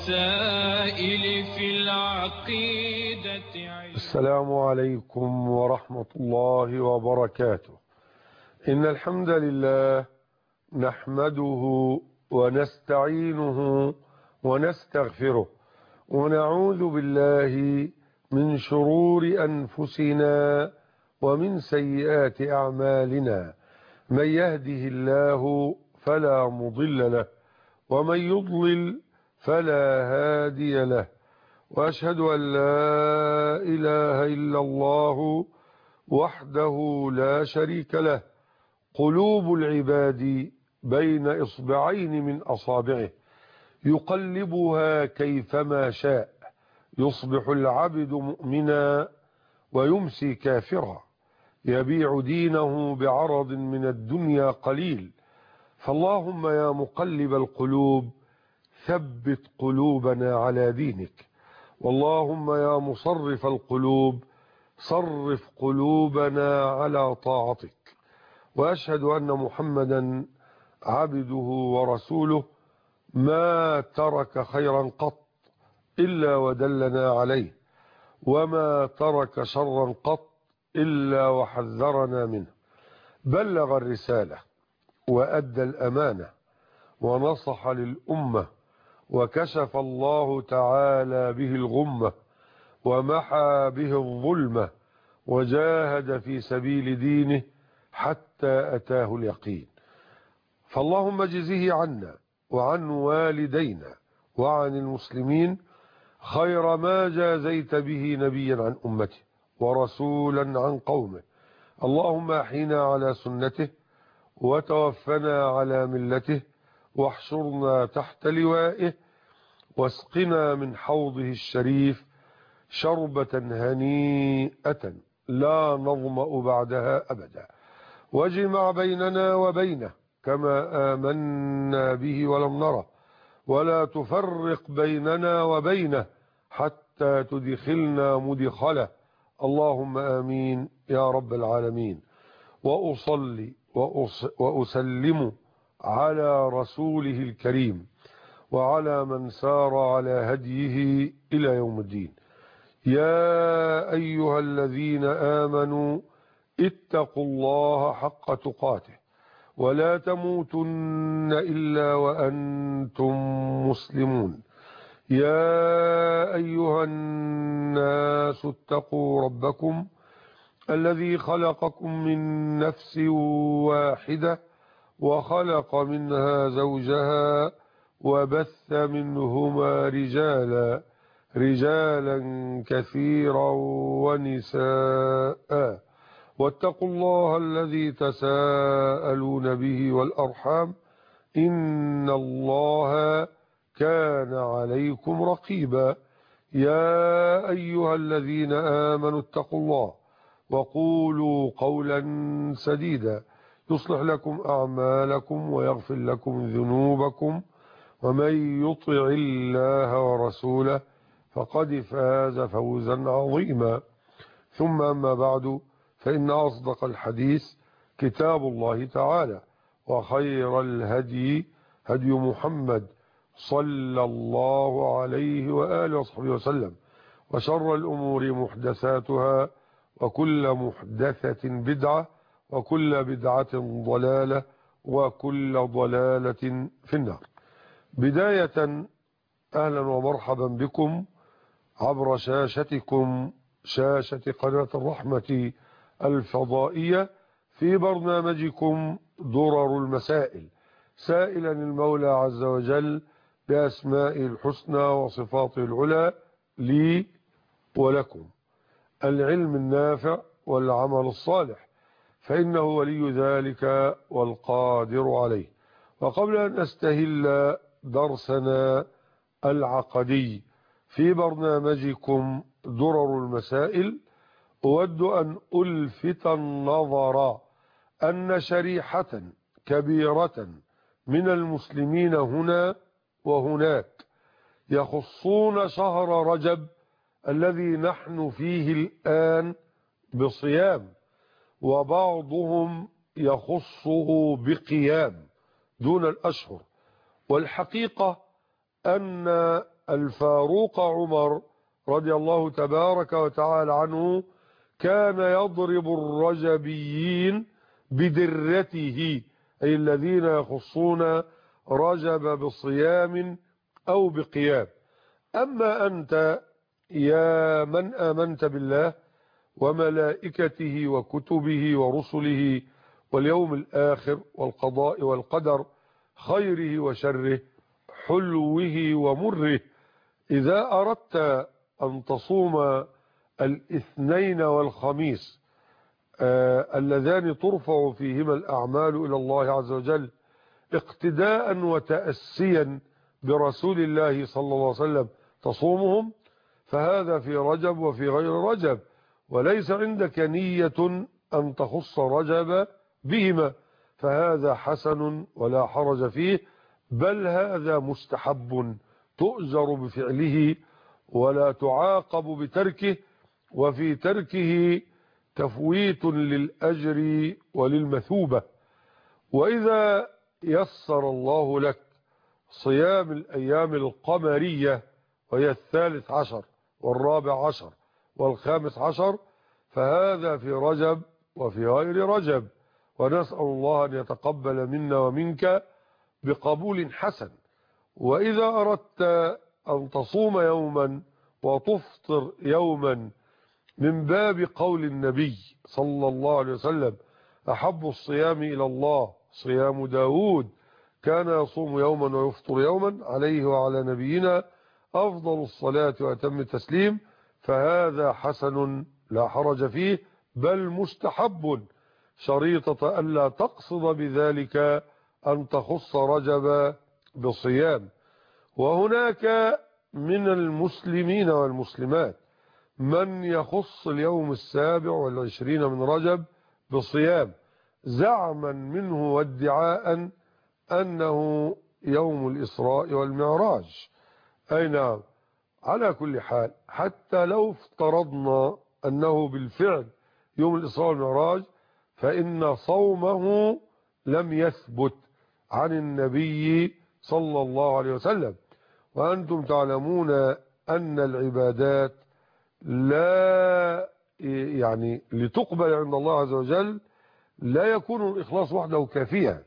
المسائل في العقيدة. السلام عليكم ورحمة الله وبركاته. إن الحمد لله نحمده ونستعينه ونستغفره ونعوذ بالله من شرور أنفسنا ومن سيئات أعمالنا. من يهده الله فلا مضل له ومن يضلل فلا هادي له، وأشهد أن لا إله إلا الله وحده لا شريك له. قلوب العباد بين إصبعين من أصابعه يقلبها كيفما شاء، يصبح العبد مؤمنا ويمسي كافرا، يبيع دينه بعرض من الدنيا قليل. فاللهم يا مقلب القلوب ثبت قلوبنا على دينك، واللهم يا مصرف القلوب صرف قلوبنا على طاعتك. وأشهد أن محمدا عبده ورسوله ما ترك خيرا قط إلا ودلنا عليه، وما ترك شرا قط إلا وحذرنا منه. بلغ الرسالة وأدى الأمانة ونصح للأمة، وكشف الله تعالى به الغمة ومحى به الظلمة، وجاهد في سبيل دينه حتى أتاه اليقين. فاللهم اجزه عنا وعن والدينا وعن المسلمين خير ما جازيت به نبيا عن أمته ورسولا عن قومه. اللهم احينا على سنته وتوفنا على ملته، واحشرنا تحت لوائه، واسقنا من حوضه الشريف شربة هنيئة لا نظمأ بعدها أبدا، واجمع بيننا وبينه كما آمنا به ولم نره، ولا تفرق بيننا وبينه حتى تدخلنا مدخله. اللهم آمين يا رب العالمين. وأصلي وأسلم على رسوله الكريم وعلى من سار على هديه إلى يوم الدين. يا أيها الذين آمنوا اتقوا الله حق تقاته ولا تموتن إلا وأنتم مسلمون. يا أيها الناس اتقوا ربكم الذي خلقكم من نفس واحدة وخلق منها زوجها وبث منهما رجالا كثيرا ونساء، واتقوا الله الذي تساءلون به والأرحام إن الله كان عليكم رقيبا. يا أيها الذين آمنوا اتقوا الله وقولوا قولا سديدا يصلح لكم أعمالكم ويغفر لكم ذنوبكم، ومن يطع الله ورسوله فقد فاز فوزا عظيما. ثم أما بعد، فإن أصدق الحديث كتاب الله تعالى، وخير الهدي هدي محمد صلى الله عليه وآله وصحبه وسلم، وشر الأمور محدثاتها، وكل محدثة بدعة، وكل بدعة ضلالة، وكل ضلالة في النار. بداية أهلا ومرحبا بكم عبر شاشتكم، شاشة قناة الرحمة الفضائية، في برنامجكم درر المسائل، سائلا المولى عز وجل بأسمائه الحسنى وصفاته العلى لي ولكم العلم النافع والعمل الصالح، فإنه ولي ذلك والقادر عليه. وقبل أن أستهل درسنا العقدي في برنامجكم درر المسائل، أود أن ألفت النظر أن شريحة كبيرة من المسلمين هنا وهناك يخصون شهر رجب الذي نحن فيه الآن بصيام، وبعضهم يخصه بقيام دون الأشهر. والحقيقة أن الفاروق عمر رضي الله تبارك وتعالى عنه كان يضرب الرجبيين بدرته، أي الذين يخصون رجب بصيام أو بقيام. أما أنت يا من آمنت بالله وملائكته وكتبه ورسله واليوم الآخر والقضاء والقدر خيره وشره حلوه ومره، إذا أردت أن تصوم الاثنين والخميس اللذان ترفع فيهما الأعمال إلى الله عز وجل اقتداء وتأسيا برسول الله صلى الله عليه وسلم تصومهم، فهذا في رجب وفي غير رجب، وليس عندك نية أن تخص رجب بهما، فهذا حسن ولا حرج فيه، بل هذا مستحب تؤجر بفعله ولا تعاقب بتركه، وفي تركه تفويت للأجر وللمثوبة. وإذا يسر الله لك صيام الأيام القمرية وهي 13 و14 و15 فهذا في رجب وفي غير رجب، ونسأل الله أن يتقبل منا ومنك بقبول حسن. وإذا أردت أن تصوم يوما وتفطر يوما من باب قول النبي صلى الله عليه وسلم أحب الصيام إلى الله صيام داود كان يصوم يوما ويفطر يوما عليه وعلى نبينا أفضل الصلاة وأتم التسليم، فهذا حسن لا حرج فيه، بل مستحب شريطة ألا تقصد بذلك أن تخص رجب بصيام. وهناك من المسلمين والمسلمات من يخص اليوم 27 من رجب بصيام زعما منه وادعاء أنه يوم الإسراء والمعراج. أي نعم، على كل حال حتى لو افترضنا أنه بالفعل يوم الإسراء والمعراج فإن صومه لم يثبت عن النبي صلى الله عليه وسلم، وأنتم تعلمون أن العبادات لا لتقبل عند الله عز وجل لا يكون الإخلاص وحده كافيا،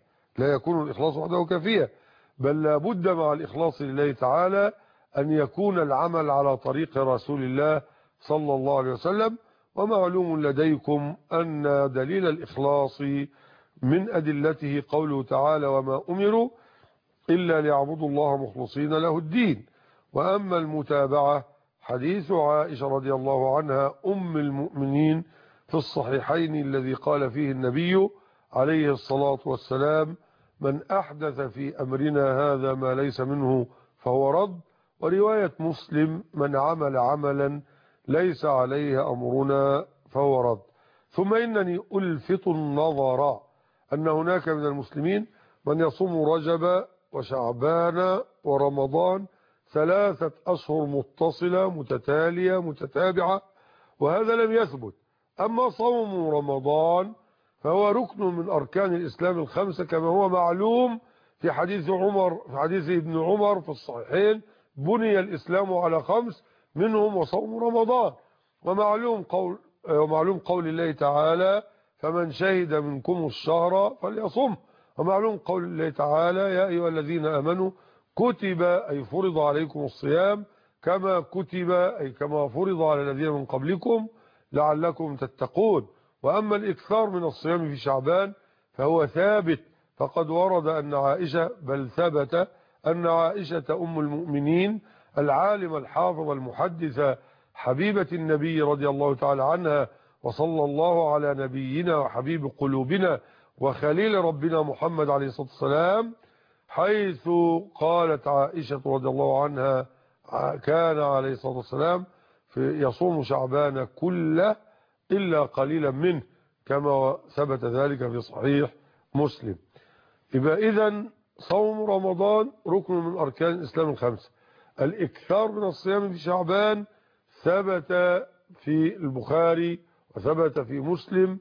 بل لابد مع الإخلاص لله تعالى أن يكون العمل على طريق رسول الله صلى الله عليه وسلم. ومعلوم لديكم أن دليل الإخلاص من أدلته قوله تعالى وما أمروا إلا ليعبدوا الله مخلصين له الدين. وأما المتابعة حديث عائشة رضي الله عنها أم المؤمنين في الصحيحين الذي قال فيه النبي عليه الصلاة والسلام من أحدث في أمرنا هذا ما ليس منه فهو رد، ورواية مسلم من عمل عملا ليس عليه أمرنا فهو رد. ثم إنني ألفت النظر أن هناك من المسلمين من يصوم رجب وشعبان ورمضان 3 أشهر متصلة متتالية متتابعة، وهذا لم يثبت. أما صوم رمضان فهو ركن من أركان الإسلام ال5 كما هو معلوم في حديث ابن عمر في الصحيحين بني الإسلام على 5 منهم وصوم رمضان. ومعلوم قول الله تعالى فمن شهد منكم الشهر فليصم، ومعلوم قول الله تعالى يا أيها الذين آمنوا كتب أي فرض عليكم الصيام كما كتب أي كما فرض على الذين من قبلكم لعلكم تتقون. وأما الإكثار من الصيام في شعبان فهو ثابت، فقد ورد أن عائشة بل ثبت أن عائشة أم المؤمنين العالمة الحافظة المحدثة حبيبة النبي رضي الله تعالى عنها وصلى الله على نبينا وحبيب قلوبنا وخليل ربنا محمد عليه الصلاة والسلام، حيث قالت عائشة رضي الله عنها كان عليه الصلاة والسلام يصوم شعبان كله إلا قليلا منه كما ثبت ذلك في صحيح مسلم. إذن صوم رمضان ركن من أركان الإسلام ال5. الإكثار من الصيام في شعبان ثبت في البخاري وثبت في مسلم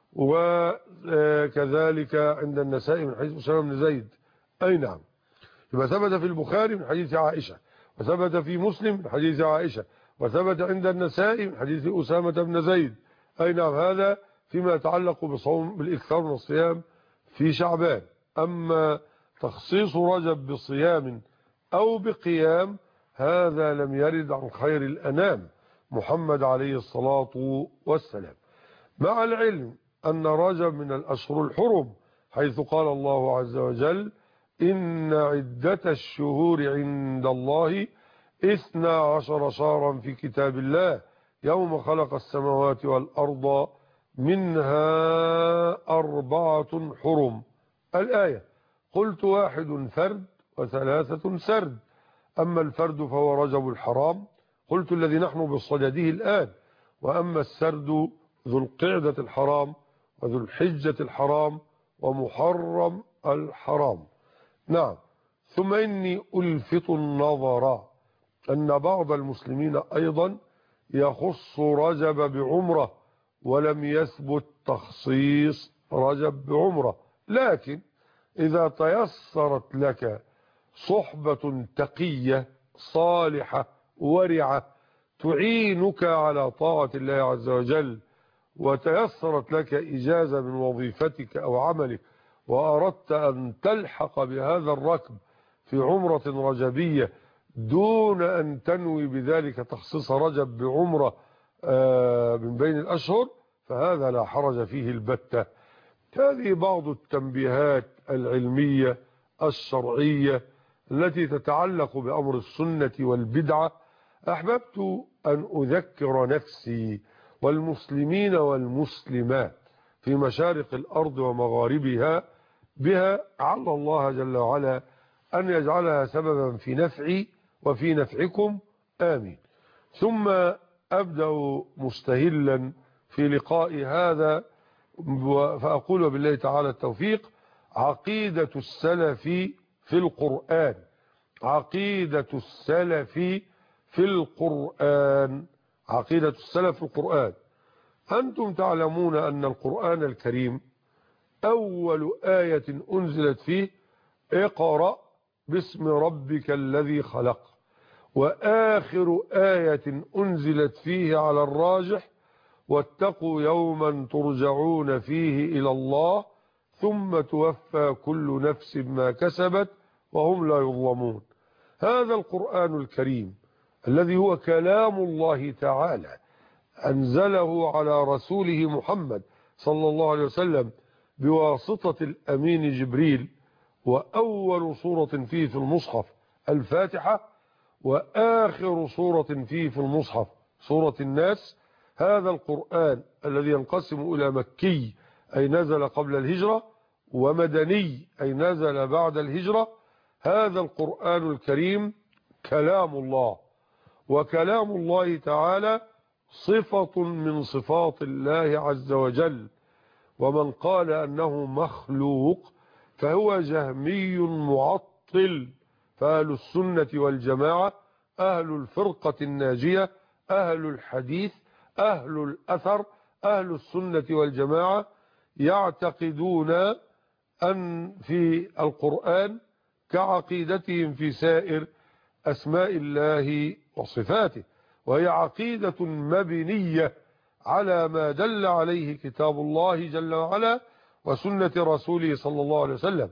وكذلك عند النسائي من حديث أسامة بن زيد. أي نعم، يبقى ثبت في البخاري من حديث عائشة، وثبت في مسلم من حديث عائشة، وثبت عند النسائي من حديث أسامة بن زيد. أي نعم، هذا فيما يتعلق بصوم بالإكثار من الصيام في شعبان. أما تخصيص رجب بصيام أو بقيام هذا لم يرد عن خير الأنام محمد عليه الصلاة والسلام، مع العلم أن رجب من الأشهر الحرم، حيث قال الله عز وجل: إن عدة الشهور عند الله 12 شهرا في كتاب الله يوم خلق السماوات والأرض منها 4 حرم. الآية. قلت 1 فرد و3 سرد. أما الفرد فهو رجب الحرام، قلت الذي نحن بصدده الآن، وأما السرد ذو القعدة الحرام وذو الحجة الحرام ومحرم الحرام. نعم. ثم إني ألفت النظر أن بعض المسلمين أيضا يخص رجب بعمرة، ولم يثبت تخصيص رجب بعمرة. لكن إذا تيسرت لك صحبة تقية صالحة ورعة تعينك على طاعة الله عز وجل، وتيسرت لك إجازة من وظيفتك أو عملك، وأردت أن تلحق بهذا الركب في عمرة رجبية دون أن تنوي بذلك تخصيص رجب بعمرة من بين الأشهر، فهذا لا حرج فيه البتة. هذه بعض التنبيهات العلمية الشرعية التي تتعلق بأمر السنة والبدعة. أحببت أن أذكر نفسي والمسلمين والمسلمات في مشارق الأرض ومغاربها بها، على الله جل وعلا أن يجعلها سببا في نفعي وفي نفعكم، آمين. ثم أبدأ مستهلا في لقاء هذا فأقول بالله تعالى التوفيق: عقيدة السلف في القرآن. عقيدة السلف في القرآن. عقيدة السلف في القرآن. أنتم تعلمون أن القرآن الكريم أول آية أنزلت فيه اقرأ باسم ربك الذي خلق، وآخر آية أنزلت فيه على الراجح واتقوا يوما ترجعون فيه إلى الله ثم توفى كل نفس ما كسبت وهم لا يظلمون. هذا القرآن الكريم الذي هو كلام الله تعالى أنزله على رسوله محمد صلى الله عليه وسلم بواسطة الأمين جبريل، وأول سورة فيه في المصحف الفاتحة، وآخر سورة فيه في المصحف سورة الناس. هذا القرآن الذي ينقسم إلى مكي أي نزل قبل الهجرة، ومدني أي نزل بعد الهجرة. هذا القرآن الكريم كلام الله، وكلام الله تعالى صفة من صفات الله عز وجل. ومن قال أنه مخلوق فهو جهمي معطل. فأهل السنة والجماعة، أهل الفرقة الناجية، أهل الحديث، أهل الأثر، أهل السنة والجماعة يعتقدون أن في القرآن كعقيدتهم في سائر أسماء الله وصفاته، وهي عقيدة مبنية على ما دل عليه كتاب الله جل وعلا وسنة رسوله صلى الله عليه وسلم.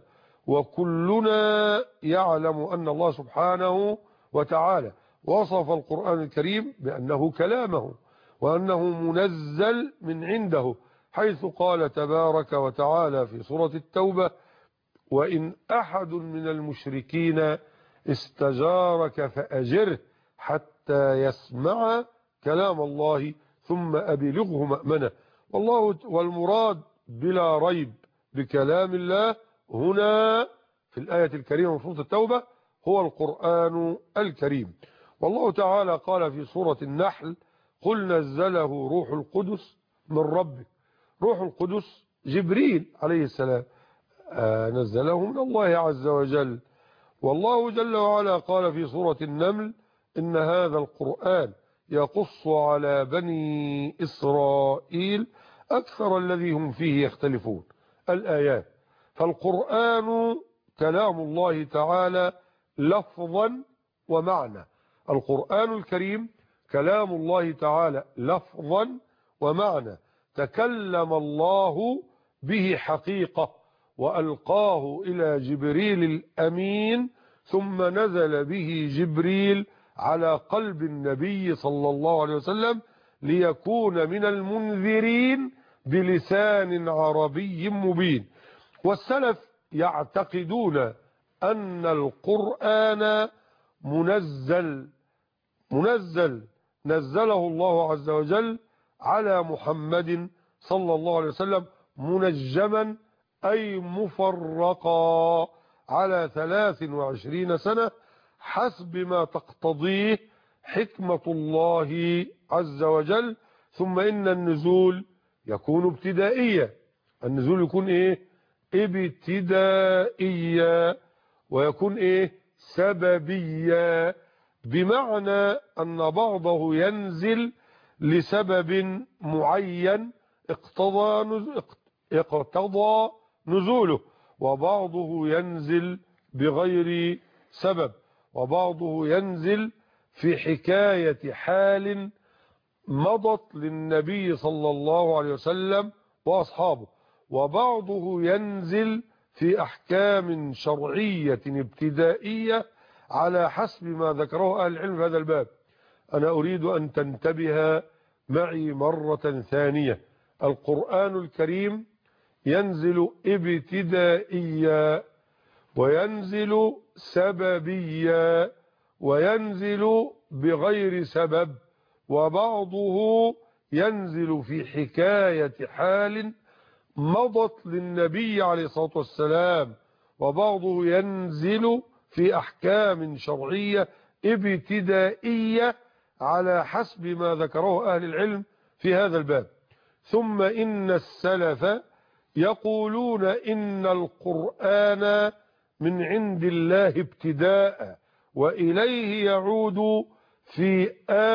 وكلنا يعلم أن الله سبحانه وتعالى وصف القرآن الكريم بأنه كلامه، وأنه منزل من عنده، حيث قال تبارك وتعالى في سورة التوبة: وإن أحد من المشركين استجارك فأجره حتى يسمع كلام الله ثم أبلغه مأمنه. والمراد بلا ريب بكلام الله هنا في الآية الكريمة من سورة التوبة هو القرآن الكريم. والله تعالى قال في سورة النحل: قل نزله روح القدس من ربك. روح القدس جبريل عليه السلام نزله من الله عز وجل. والله جل وعلا قال في سورة النمل: إن هذا القرآن يقص على بني إسرائيل أكثر الذي هم فيه يختلفون. الآيات. فالقرآن كلام الله تعالى لفظا ومعنى، القرآن الكريم كلام الله تعالى لفظا ومعنى، تكلم الله به حقيقة وألقاه إلى جبريل الأمين، ثم نزل به جبريل على قلب النبي صلى الله عليه وسلم ليكون من المنذرين بلسان عربي مبين. والسلف يعتقدون أن القرآن منزل نزله الله عز وجل على محمد صلى الله عليه وسلم منجما أي مفرقا على 23 سنة حسب ما تقتضيه حكمة الله عز وجل. ثم إن النزول يكون ابتدائيا، النزول يكون ايه؟ ابتدائيا، ويكون ايه؟ سببيا، بمعنى أن بعضه ينزل لسبب معين اقتضى نزوله، وبعضه ينزل بغير سبب، وبعضه ينزل في حكاية حال مضت للنبي صلى الله عليه وسلم وأصحابه، وبعضه ينزل في أحكام شرعية ابتدائية على حسب ما ذكره أهل العلم في هذا الباب. أنا أريد أن تنتبه معي مرة ثانية، القرآن الكريم ينزل ابتدائيا، وينزل سببيا، وينزل بغير سبب، وبعضه ينزل في حكاية حال مضت للنبي عليه الصلاة والسلام، وبعضه ينزل في أحكام شرعية ابتدائية على حسب ما ذكره أهل العلم في هذا الباب. ثم إن السلف يقولون إن القرآن من عند الله ابتداء، وإليه يعود في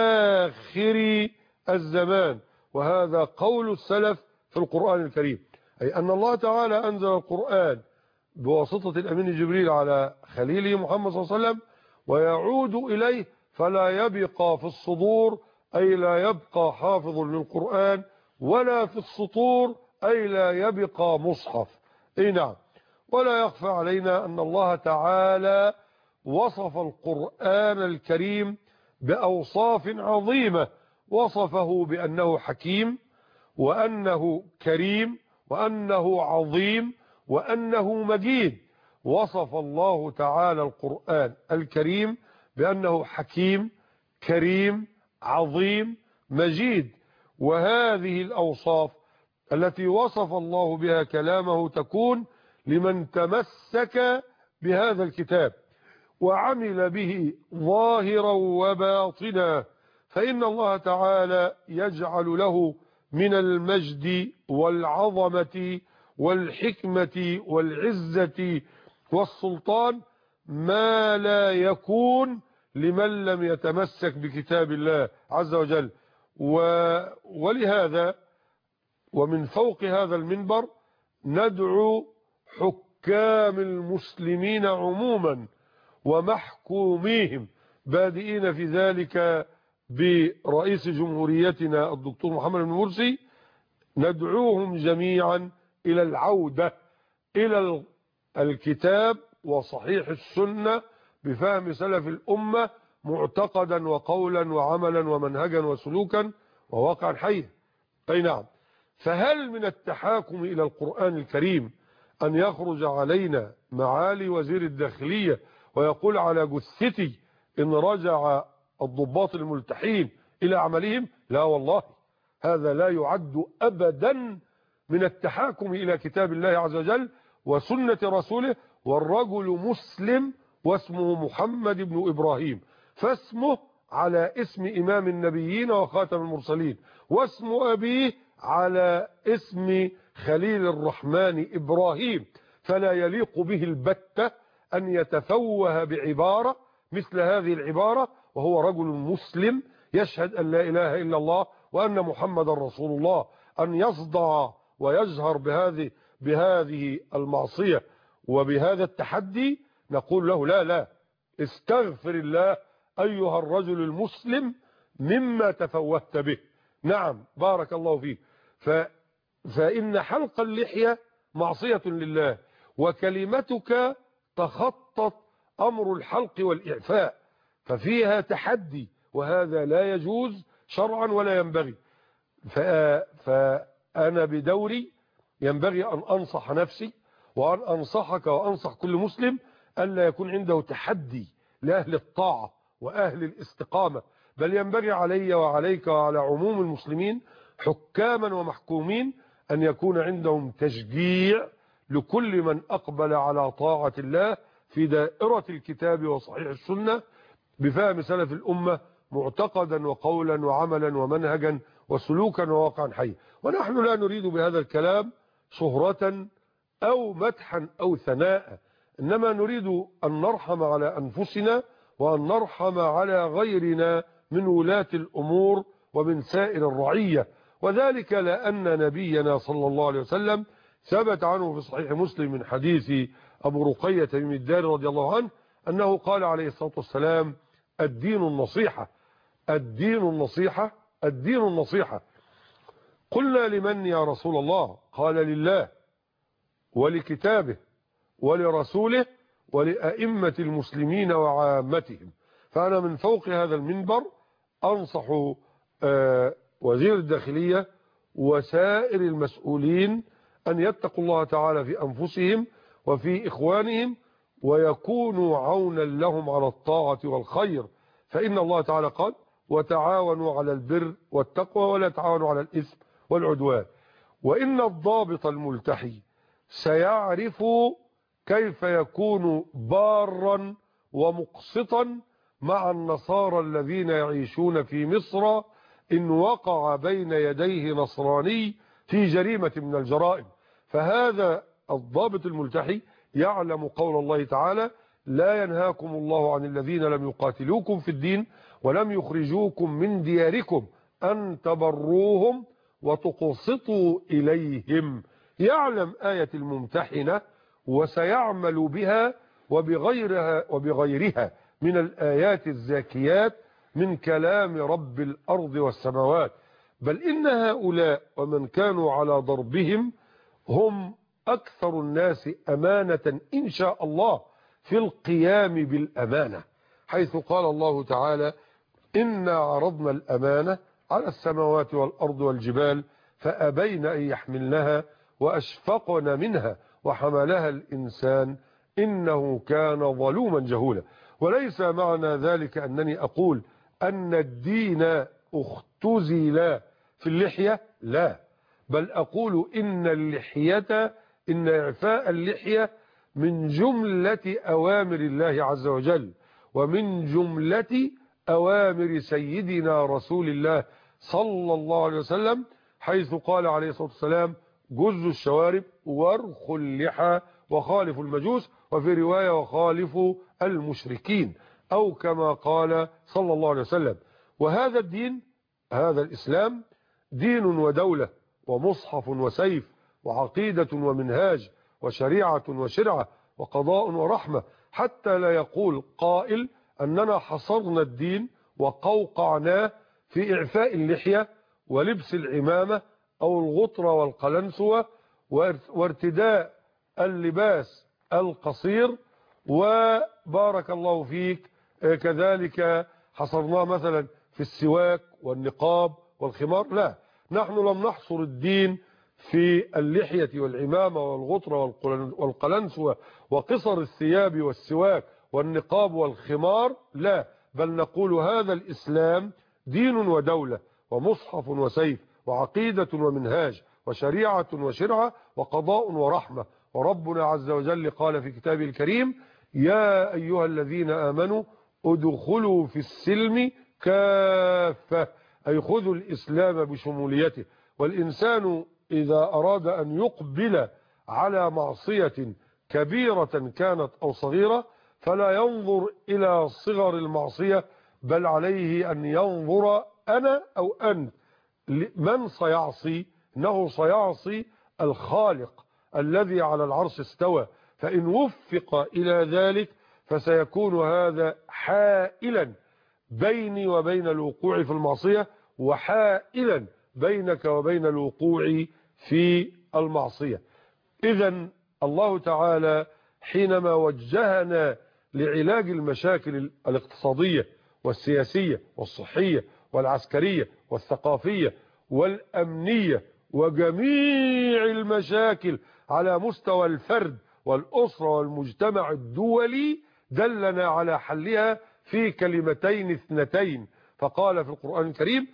آخر الزمان، وهذا قول السلف في القرآن الكريم، أي أن الله تعالى أنزل القرآن بواسطة الأمين جبريل على خليله محمد صلى الله عليه وسلم، ويعود إليه فلا يبقى في الصدور، أي لا يبقى حافظ للقرآن، ولا في السطور، أي لا يبقى مصحف. أي نعم. ولا يخفى علينا أن الله تعالى وصف القرآن الكريم بأوصاف عظيمة، وصفه بأنه حكيم، وأنه كريم، وأنه عظيم، وأنه مجيد. وصف الله تعالى القرآن الكريم بأنه حكيم، كريم، عظيم، مجيد. وهذه الأوصاف التي وصف الله بها كلامه تكون لمن تمسك بهذا الكتاب وعمل به ظاهرا وباطنا، فإن الله تعالى يجعل له من المجد والعظمة والحكمة والعزة والسلطان ما لا يكون لمن لم يتمسك بكتاب الله عز وجل. ولهذا ومن فوق هذا المنبر ندعو حكام المسلمين عموما ومحكوميهم، بادئين في ذلك برئيس جمهوريتنا الدكتور محمد بن مرسي، ندعوهم جميعا إلى العودة إلى الكتاب وصحيح السنة بفهم سلف الأمة، معتقدا وقولا وعملا ومنهجا وسلوكا وواقعا حيا. أي نعم. فهل من التحاكم إلى القرآن الكريم أن يخرج علينا معالي وزير الداخلية ويقول على جثتي إن رجع الضباط الملتحين إلى عملهم؟ لا والله، هذا لا يعد أبدا من التحاكم إلى كتاب الله عز وجل وسنة رسوله. والرجل مسلم واسمه محمد بن إبراهيم، فاسمه على اسم إمام النبيين وخاتم المرسلين، واسم أبيه على اسم خليل الرحمن إبراهيم، فلا يليق به البتة أن يتفوه بعبارة مثل هذه العبارة وهو رجل مسلم يشهد أن لا إله إلا الله وأن محمد رسول الله، أن يصدع ويجهر بهذه المعصية وبهذا التحدي. نقول له لا لا، استغفر الله أيها الرجل المسلم مما تفوهت به. نعم بارك الله فيك. فإن حلق اللحية معصية لله، وكلمتك تخطط أمر الحلق والإعفاء، ففيها تحدي، وهذا لا يجوز شرعا ولا ينبغي. فأنا بدوري ينبغي أن أنصح نفسي وأن أنصحك وأنصح كل مسلم ألا يكون عنده تحدي لأهل الطاعة وأهل الاستقامة، بل ينبغي علي وعليك وعلى عموم المسلمين حكاما ومحكومين أن يكون عندهم تشجيع لكل من أقبل على طاعة الله في دائرة الكتاب وصحيح السنة بفهم سلف الأمة معتقدا وقولا وعملا ومنهجا وسلوكا وواقعا حيا. ونحن لا نريد بهذا الكلام شهرة أو مدحا أو ثناء، إنما نريد أن نرحم على أنفسنا وأن نرحم على غيرنا من ولاة الأمور ومن سائر الرعية، وذلك لأن نبينا صلى الله عليه وسلم ثبت عنه في صحيح مسلم من حديث أبو رقية بن الدار رضي الله عنه أنه قال عليه الصلاة والسلام: الدين النصيحة، الدين النصيحة، الدين النصيحة. قلنا: لمن يا رسول الله؟ قال: لله ولكتابه ولرسوله ولأئمة المسلمين وعامتهم. فأنا من فوق هذا المنبر أنصح وزير الداخلية وسائر المسؤولين أن يتقوا الله تعالى في أنفسهم وفي إخوانهم ويكونوا عونا لهم على الطاعة والخير، فإن الله تعالى قال: وتعاونوا على البر والتقوى ولا تعاونوا على الإثم والعدوان. وإن الضابط الملتحي سيعرف كيف يكون بارا ومقسطا مع النصارى الذين يعيشون في مصر إن وقع بين يديه نصراني في جريمة من الجرائم. فهذا الضابط الملتحي يعلم قول الله تعالى: لا ينهاكم الله عن الذين لم يقاتلوكم في الدين ولم يخرجوكم من دياركم أن تبروهم وتقسطوا إليهم. يعلم آية الممتحنة وسيعمل بها وبغيرها من الآيات الزاكيات من كلام رب الأرض والسماوات. بل إن هؤلاء ومن كانوا على ضربهم هم أكثر الناس أمانة إن شاء الله في القيام بالأمانة، حيث قال الله تعالى: إنا عرضنا الأمانة على السماوات والأرض والجبال فأبين أن يحملنها وأشفقن منها وحملها الإنسان إنه كان ظلوما جهولا. وليس معنى ذلك أنني أقول أن الدين اختزل في اللحية، لا، بل أقول إن اللحية، إن إعفاء اللحية من جملة أوامر الله عز وجل ومن جملة أوامر سيدنا رسول الله صلى الله عليه وسلم، حيث قال عليه الصلاة والسلام: جزوا الشوارب وارخوا اللحى وخالفوا المجوس، وفي رواية: وخالفوا المشركين، أو كما قال صلى الله عليه وسلم. وهذا الدين، هذا الإسلام، دين ودولة ومصحف وسيف وعقيدة ومنهاج وشريعة وشرعة وقضاء ورحمة، حتى لا يقول قائل أننا حصرنا الدين وقوقعناه في إعفاء اللحية ولبس العمامة أو الغطرة والقلنسوة وارتداء اللباس القصير، وبارك الله فيك كذلك حصرناه مثلا في السواك والنقاب والخمار. لا، نحن لم نحصر الدين في اللحية والعمامة والغطرة والقلنسوة وقصر الثياب والسواك والنقاب والخمار، لا، بل نقول هذا الإسلام دين ودولة ومصحف وسيف وعقيدة ومنهاج وشريعة وشرعة وقضاء ورحمة. وربنا عز وجل قال في كتابه الكريم: يا أيها الذين آمنوا ادخلوا في السلم كافة، أي خذوا الإسلام بشموليته. والإنسان إذا أراد أن يقبل على معصية كبيرة كانت أو صغيرة فلا ينظر إلى صغر المعصية، بل عليه أن ينظر أنا أو أنت من سيعصي. إنه سيعصي الخالق الذي على العرش استوى، فإن وفق إلى ذلك فسيكون هذا حائلا بيني وبين الوقوع في المعصية وحائلا بينك وبين الوقوع في المعصية. إذن الله تعالى حينما وجهنا لعلاج المشاكل الاقتصادية والسياسية والصحية والعسكرية والثقافية والأمنية وجميع المشاكل على مستوى الفرد والأسرة والمجتمع الدولي، دلنا على حلها في كلمتين اثنتين، فقال في القرآن الكريم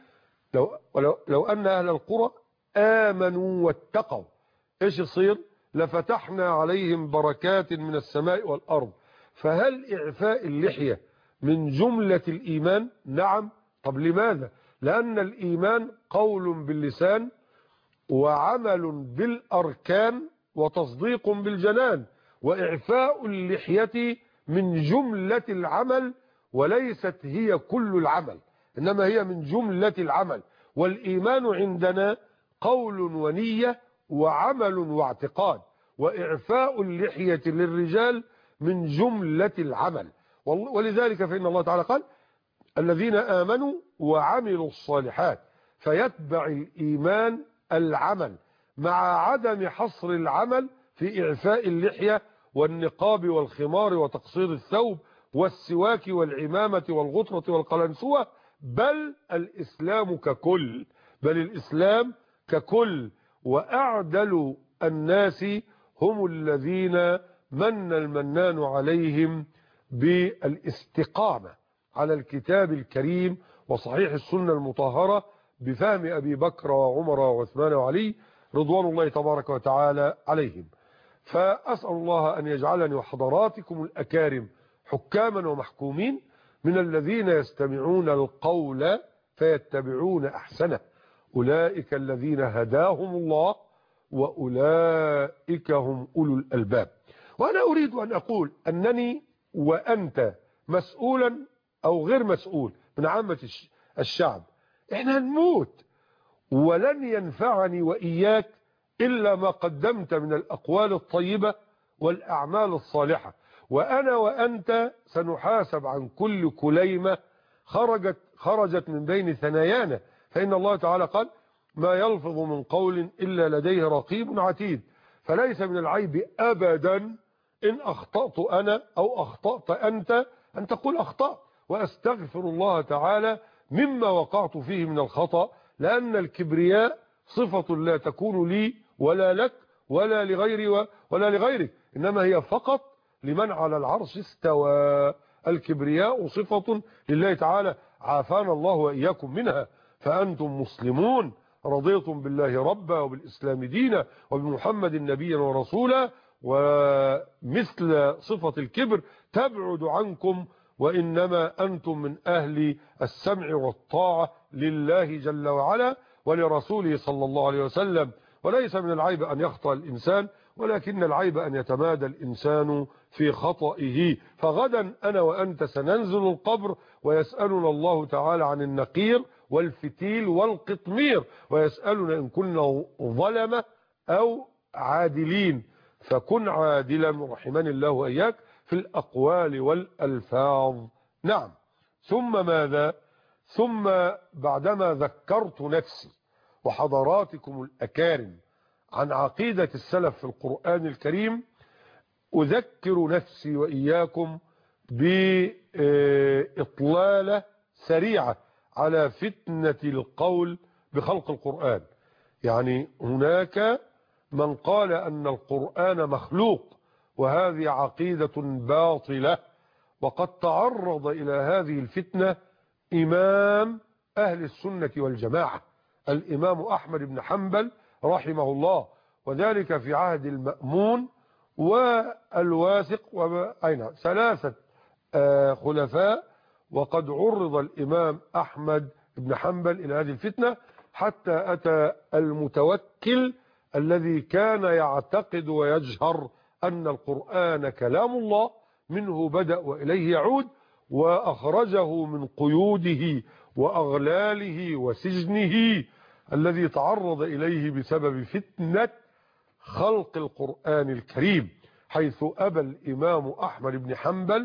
لو أن أهل القرى آمنوا واتقوا إيش يصير؟ لفتحنا عليهم بركات من السماء والأرض. فهل إعفاء اللحية من جملة الإيمان؟ نعم. طب لماذا؟ لأن الإيمان قول باللسان وعمل بالأركان وتصديق بالجنان، وإعفاء اللحية من جملة العمل وليست هي كل العمل، إنما هي من جملة العمل. والإيمان عندنا قول ونية وعمل واعتقاد، وإعفاء اللحية للرجال من جملة العمل. ولذلك فإن الله تعالى قال الذين آمنوا وعملوا الصالحات، فيتبع الإيمان العمل مع عدم حصر العمل في إعفاء اللحية والنقاب والخمار وتقصير الثوب والسواك والعمامة والغطرة والقلنسوة، بل الإسلام ككل، بل الإسلام ككل. وأعدل الناس هم الذين من المنان عليهم بالاستقامة على الكتاب الكريم وصحيح السنة المطهرة بفهم أبي بكر وعمر وعثمان وعلي رضوان الله تبارك وتعالى عليهم. فأسأل الله أن يجعلني وحضراتكم الأكارم حكاما ومحكومين من الذين يستمعون القول فيتبعون أحسنه، أولئك الذين هداهم الله وأولئك هم أولو الألباب. وأنا أريد أن أقول أنني وأنت مسؤولا أو غير مسؤول من عامة الشعب، إحنا هنموت ولن ينفعني وإياك إلا ما قدمت من الأقوال الطيبة والأعمال الصالحة. وأنا وأنت سنحاسب عن كل كليمة خرجت من بين ثنايانا، فإن الله تعالى قال ما يلفظ من قول إلا لديه رقيب عتيد. فليس من العيب أبدا إن أخطأت أنا أو أخطأت أنت أن تقول أخطأت، وأستغفر الله تعالى مما وقعت فيه من الخطأ، لأن الكبرياء صفة لا تكون لي ولا لك ولا لغيري ولا لغيرك، إنما هي فقط لمن على العرش استوى. الكبرياء صفة لله تعالى، عافانا الله وإياكم منها. فأنتم مسلمون رضيتم بالله ربا وبالإسلام دينا وبمحمد نبيا ورسولا، ومثل صفة الكبر تبعد عنكم، وإنما أنتم من أهل السمع والطاعة لله جل وعلا ولرسوله صلى الله عليه وسلم. وليس من العيب أن يخطأ الإنسان، ولكن العيب أن يتمادى الإنسان في خطئه. فغدا أنا وأنت سننزل القبر ويسألنا الله تعالى عن النقير والفتيل والقطمير، ويسألنا إن كنا ظلمة أو عادلين. فكن عادلا رحمني الله وإياك في الأقوال والألفاظ. نعم. ثم ماذا؟ ثم بعدما ذكرت نفسي وحضراتكم الأكارم عن عقيدة السلف في القرآن الكريم، أذكر نفسي وإياكم بإطلالة سريعة على فتنة القول بخلق القرآن. يعني هناك من قال أن القرآن مخلوق، وهذه عقيدة باطلة، وقد تعرض إلى هذه الفتنة إمام أهل السنة والجماعة الإمام أحمد بن حنبل رحمه الله، وذلك في عهد المأمون والواثق وأين ثلاثة خلفاء. وقد عرض الإمام أحمد بن حنبل إلى هذه الفتنة حتى أتى المتوكل الذي كان يعتقد ويجهر أن القرآن كلام الله منه بدأ وإليه يعود، وأخرجه من قيوده وأغلاله وسجنه الذي تعرض إليه بسبب فتنة خلق القرآن الكريم، حيث أبى الإمام أحمد بن حنبل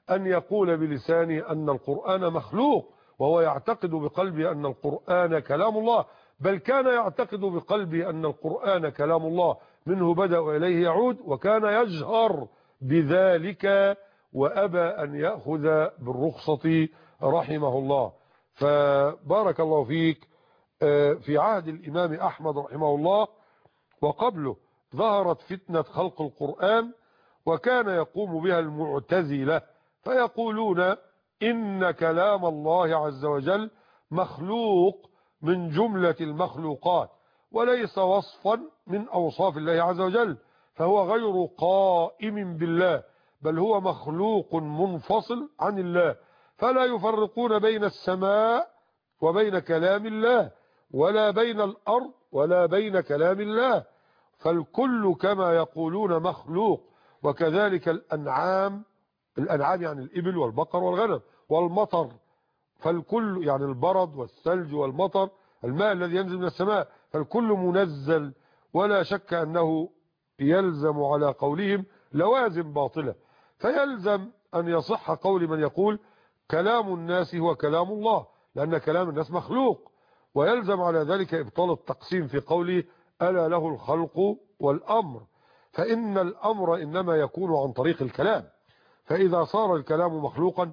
أن يقول بلسانه أن القرآن مخلوق وهو يعتقد بقلبه أن القرآن كلام الله، بل كان يعتقد بقلبه أن القرآن كلام الله منه بدأ وإليه يعود، وكان يجهر بذلك وأبى أن يأخذ بالرخصة رحمه الله. فبارك الله فيك. في عهد الإمام أحمد رحمه الله وقبله ظهرت فتنة خلق القرآن، وكان يقوم بها المعتزلة فيقولون إن كلام الله عز وجل مخلوق من جملة المخلوقات وليس وصفا من أوصاف الله عز وجل، فهو غير قائم بالله، بل هو مخلوق منفصل عن الله، فلا يفرقون بين السماء وبين كلام الله، ولا بين الأرض ولا بين كلام الله، فالكل كما يقولون مخلوق. وكذلك الأنعام يعني الإبل والبقر والغنم والمطر، فالكل يعني البرد والثلج والمطر الماء الذي ينزل من السماء، فالكل منزل، ولا شك أنه يلزم على قولهم لوازم باطلة، فيلزم أن يصح قول من يقول كلام الناس هو كلام الله، لأن كلام الناس مخلوق، ويلزم على ذلك إبطال التقسيم في قوله ألا له الخلق والأمر، فإن الأمر إنما يكون عن طريق الكلام، فإذا صار الكلام مخلوقا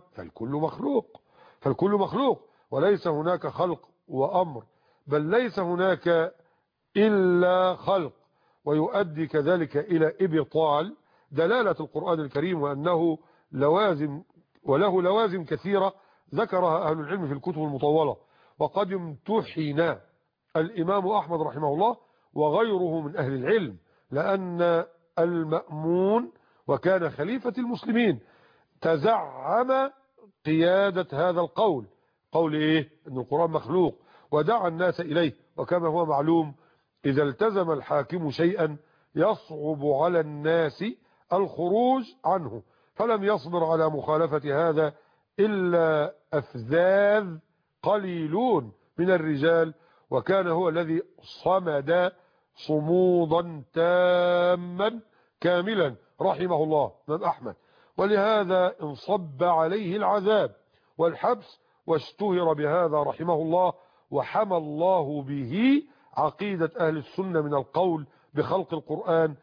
فالكل مخلوق وليس هناك خلق وأمر، بل ليس هناك إلا خلق، ويؤدي كذلك إلى إبطال دلالة القرآن الكريم، وأنه لوازم وله لوازم كثيرة ذكرها أهل العلم في الكتب المطولة. وقد امتحن الإمام أحمد رحمه الله وغيره من أهل العلم، لأن المأمون وكان خليفة المسلمين تزعم قيادة هذا القول، قول إيه؟ أن القرآن مخلوق، ودعا الناس إليه، وكما هو معلوم إذا التزم الحاكم شيئا يصعب على الناس الخروج عنه، فلم يصبر على مخالفة هذا إلا أفذاذ قليلون من الرجال، وكان هو الذي صمد صمودا تاما كاملا رحمه الله الإمام أحمد، ولهذا انصب عليه العذاب والحبس، واشتهر بهذا رحمه الله، وحمى الله به عقيدة أهل السنة من القول بخلق القرآن،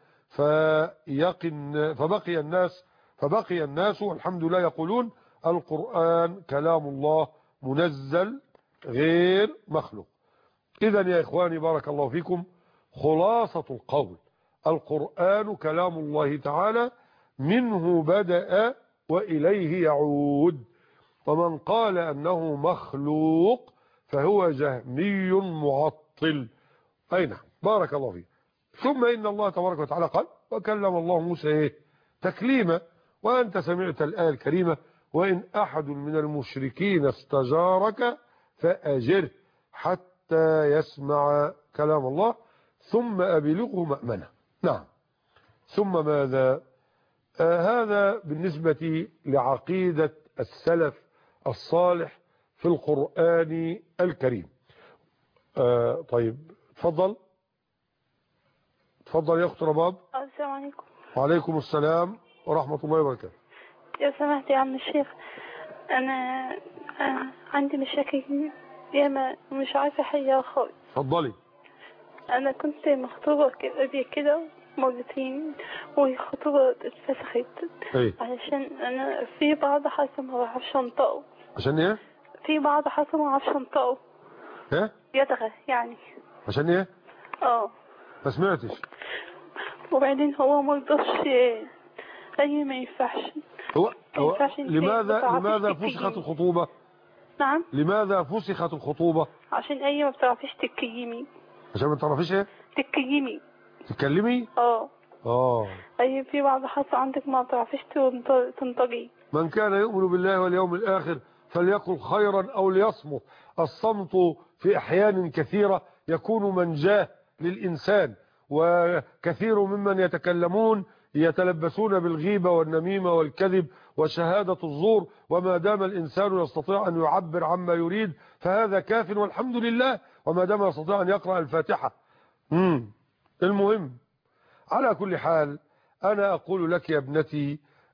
فبقي الناس والحمد لله يقولون القرآن كلام الله منزل غير مخلوق. إذن يا إخواني بارك الله فيكم، خلاصة القول القرآن كلام الله تعالى منه بدأ وإليه يعود، ومن قال أنه مخلوق فهو جهمي معطل. أي نعم بارك الله فيك. ثم إن الله تبارك وتعالى قال وكلم الله موسى تكليما، وأنت سمعت الآية الكريمة وإن أحد من المشركين استجارك فأجره حتى يسمع كلام الله ثم أبلغه مأمنه. نعم، ثم ماذا؟ هذا بالنسبة لعقيدة السلف الصالح في القرآن الكريم. طيب تفضل يا أخت رباب. السلام عليكم. وعليكم السلام ورحمة الله وبركاته. يا سمحت يا عم الشيخ، أنا عندي مشاكل ياما مش عارفة أحلها خالص. اتفضلي. أنا كنت مخطوبة كده مرتين، والخطوبة اتفسخت. ايه؟ علشان أنا في بعض حصل ما بعرفش أنطقه. عشان ايه؟ في بعض حصل ما بعرفش أنطقه. ايه؟ يدغى يعني. عشان ايه؟ ما سمعتش. وبعدين هو مرضاش، قال ما ينفعش. هو لماذا فسخت الخطوبة؟ نعم. لماذا فسخت الخطوبة؟ عشان ما بتعرفيش تتكلمي. عشان ما تعرفيش ايه؟ تتكلمي. تتكلمي؟ أي في بعض حصل عندك ما بتعرفيش تنطقي. من كان يؤمن بالله واليوم الآخر فليقل خيرا أو ليصمت. الصمت في أحيان كثيرة يكون منجاه للإنسان، وكثير ممن يتكلمون يتلبسون بالغيبة والنميمة والكذب وشهادة الزور، وما دام الإنسان يستطيع أن يعبر عما يريد فهذا كاف والحمد لله، وما دام يستطيع أن يقرأ الفاتحة. المهم على كل حال أنا أقول لك يا ابنتي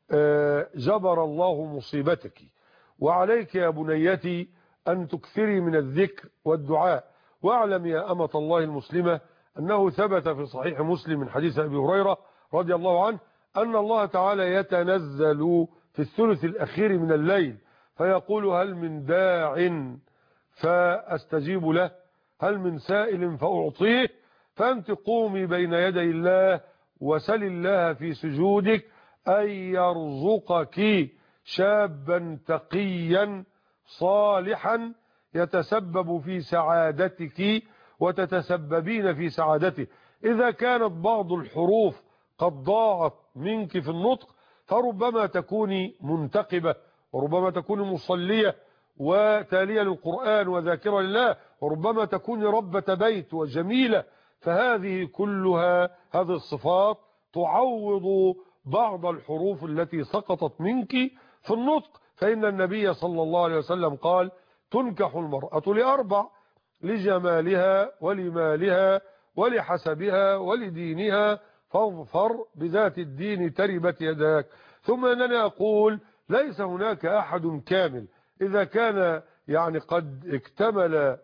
جبر الله مصيبتك. وعليك يا بنيتي أن تكثري من الذكر والدعاء. واعلم يا أمة الله المسلمة أنه ثبت في صحيح مسلم من حديث أبي هريرة رضي الله عنه أن الله تعالى يتنزل في الثلث الأخير من الليل فيقول هل من داع فأستجيب له، هل من سائل فأعطيه، فأنت قومي بين يدي الله وسل الله في سجودك أن يرزقك شابا تقيا صالحا يتسبب في سعادتك وتتسببين في سعادته. إذا كانت بعض الحروف قد ضاعت منك في النطق فربما تكوني منتقبة، وربما تكوني مصلية وتالية للقرآن وذاكرة لله، وربما تكوني ربة بيت وجميلة. فهذه كلها هذه الصفات تعوض بعض الحروف التي سقطت منك في النطق. فإن النبي صلى الله عليه وسلم قال تنكح المرأة لأربع: لجمالها ولمالها ولحسبها ولدينها فاظفر بذات الدين تربت يداك. ثم أنني أقول ليس هناك أحد كامل، إذا كان يعني قد اكتمل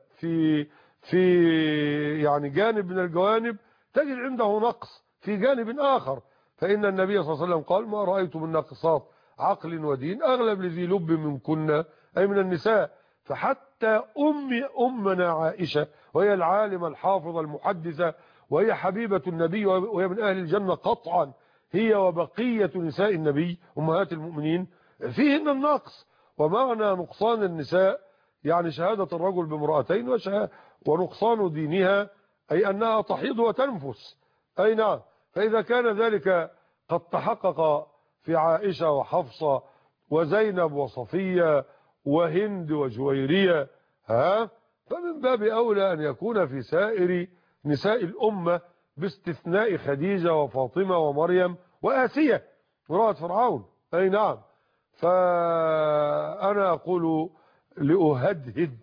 في يعني جانب من الجوانب تجد عنده نقص في جانب آخر. فإن النبي صلى الله عليه وسلم قال ما رأيت من ناقصات عقل ودين أغلب لذي لب منكن، أي من النساء. فحتى أمنا عائشة وهي العالمة الحافظة المحدثة وهي حبيبة النبي وهي من أهل الجنة قطعا، هي وبقية نساء النبي أمهات المؤمنين فيهن النقص. ومعنى نقصان النساء يعني شهادة الرجل بامرأتين ونقصان دينها أي أنها تحيض وتنفس. أي نعم. فإذا كان ذلك قد تحقق في عائشة وحفصة وزينب وصفية وهند وجويرية فمن باب أولى أن يكون في سائر نساء الأمة باستثناء خديجة وفاطمة ومريم وآسية امرأة فرعون. أي نعم. فأنا أقول لأهدهد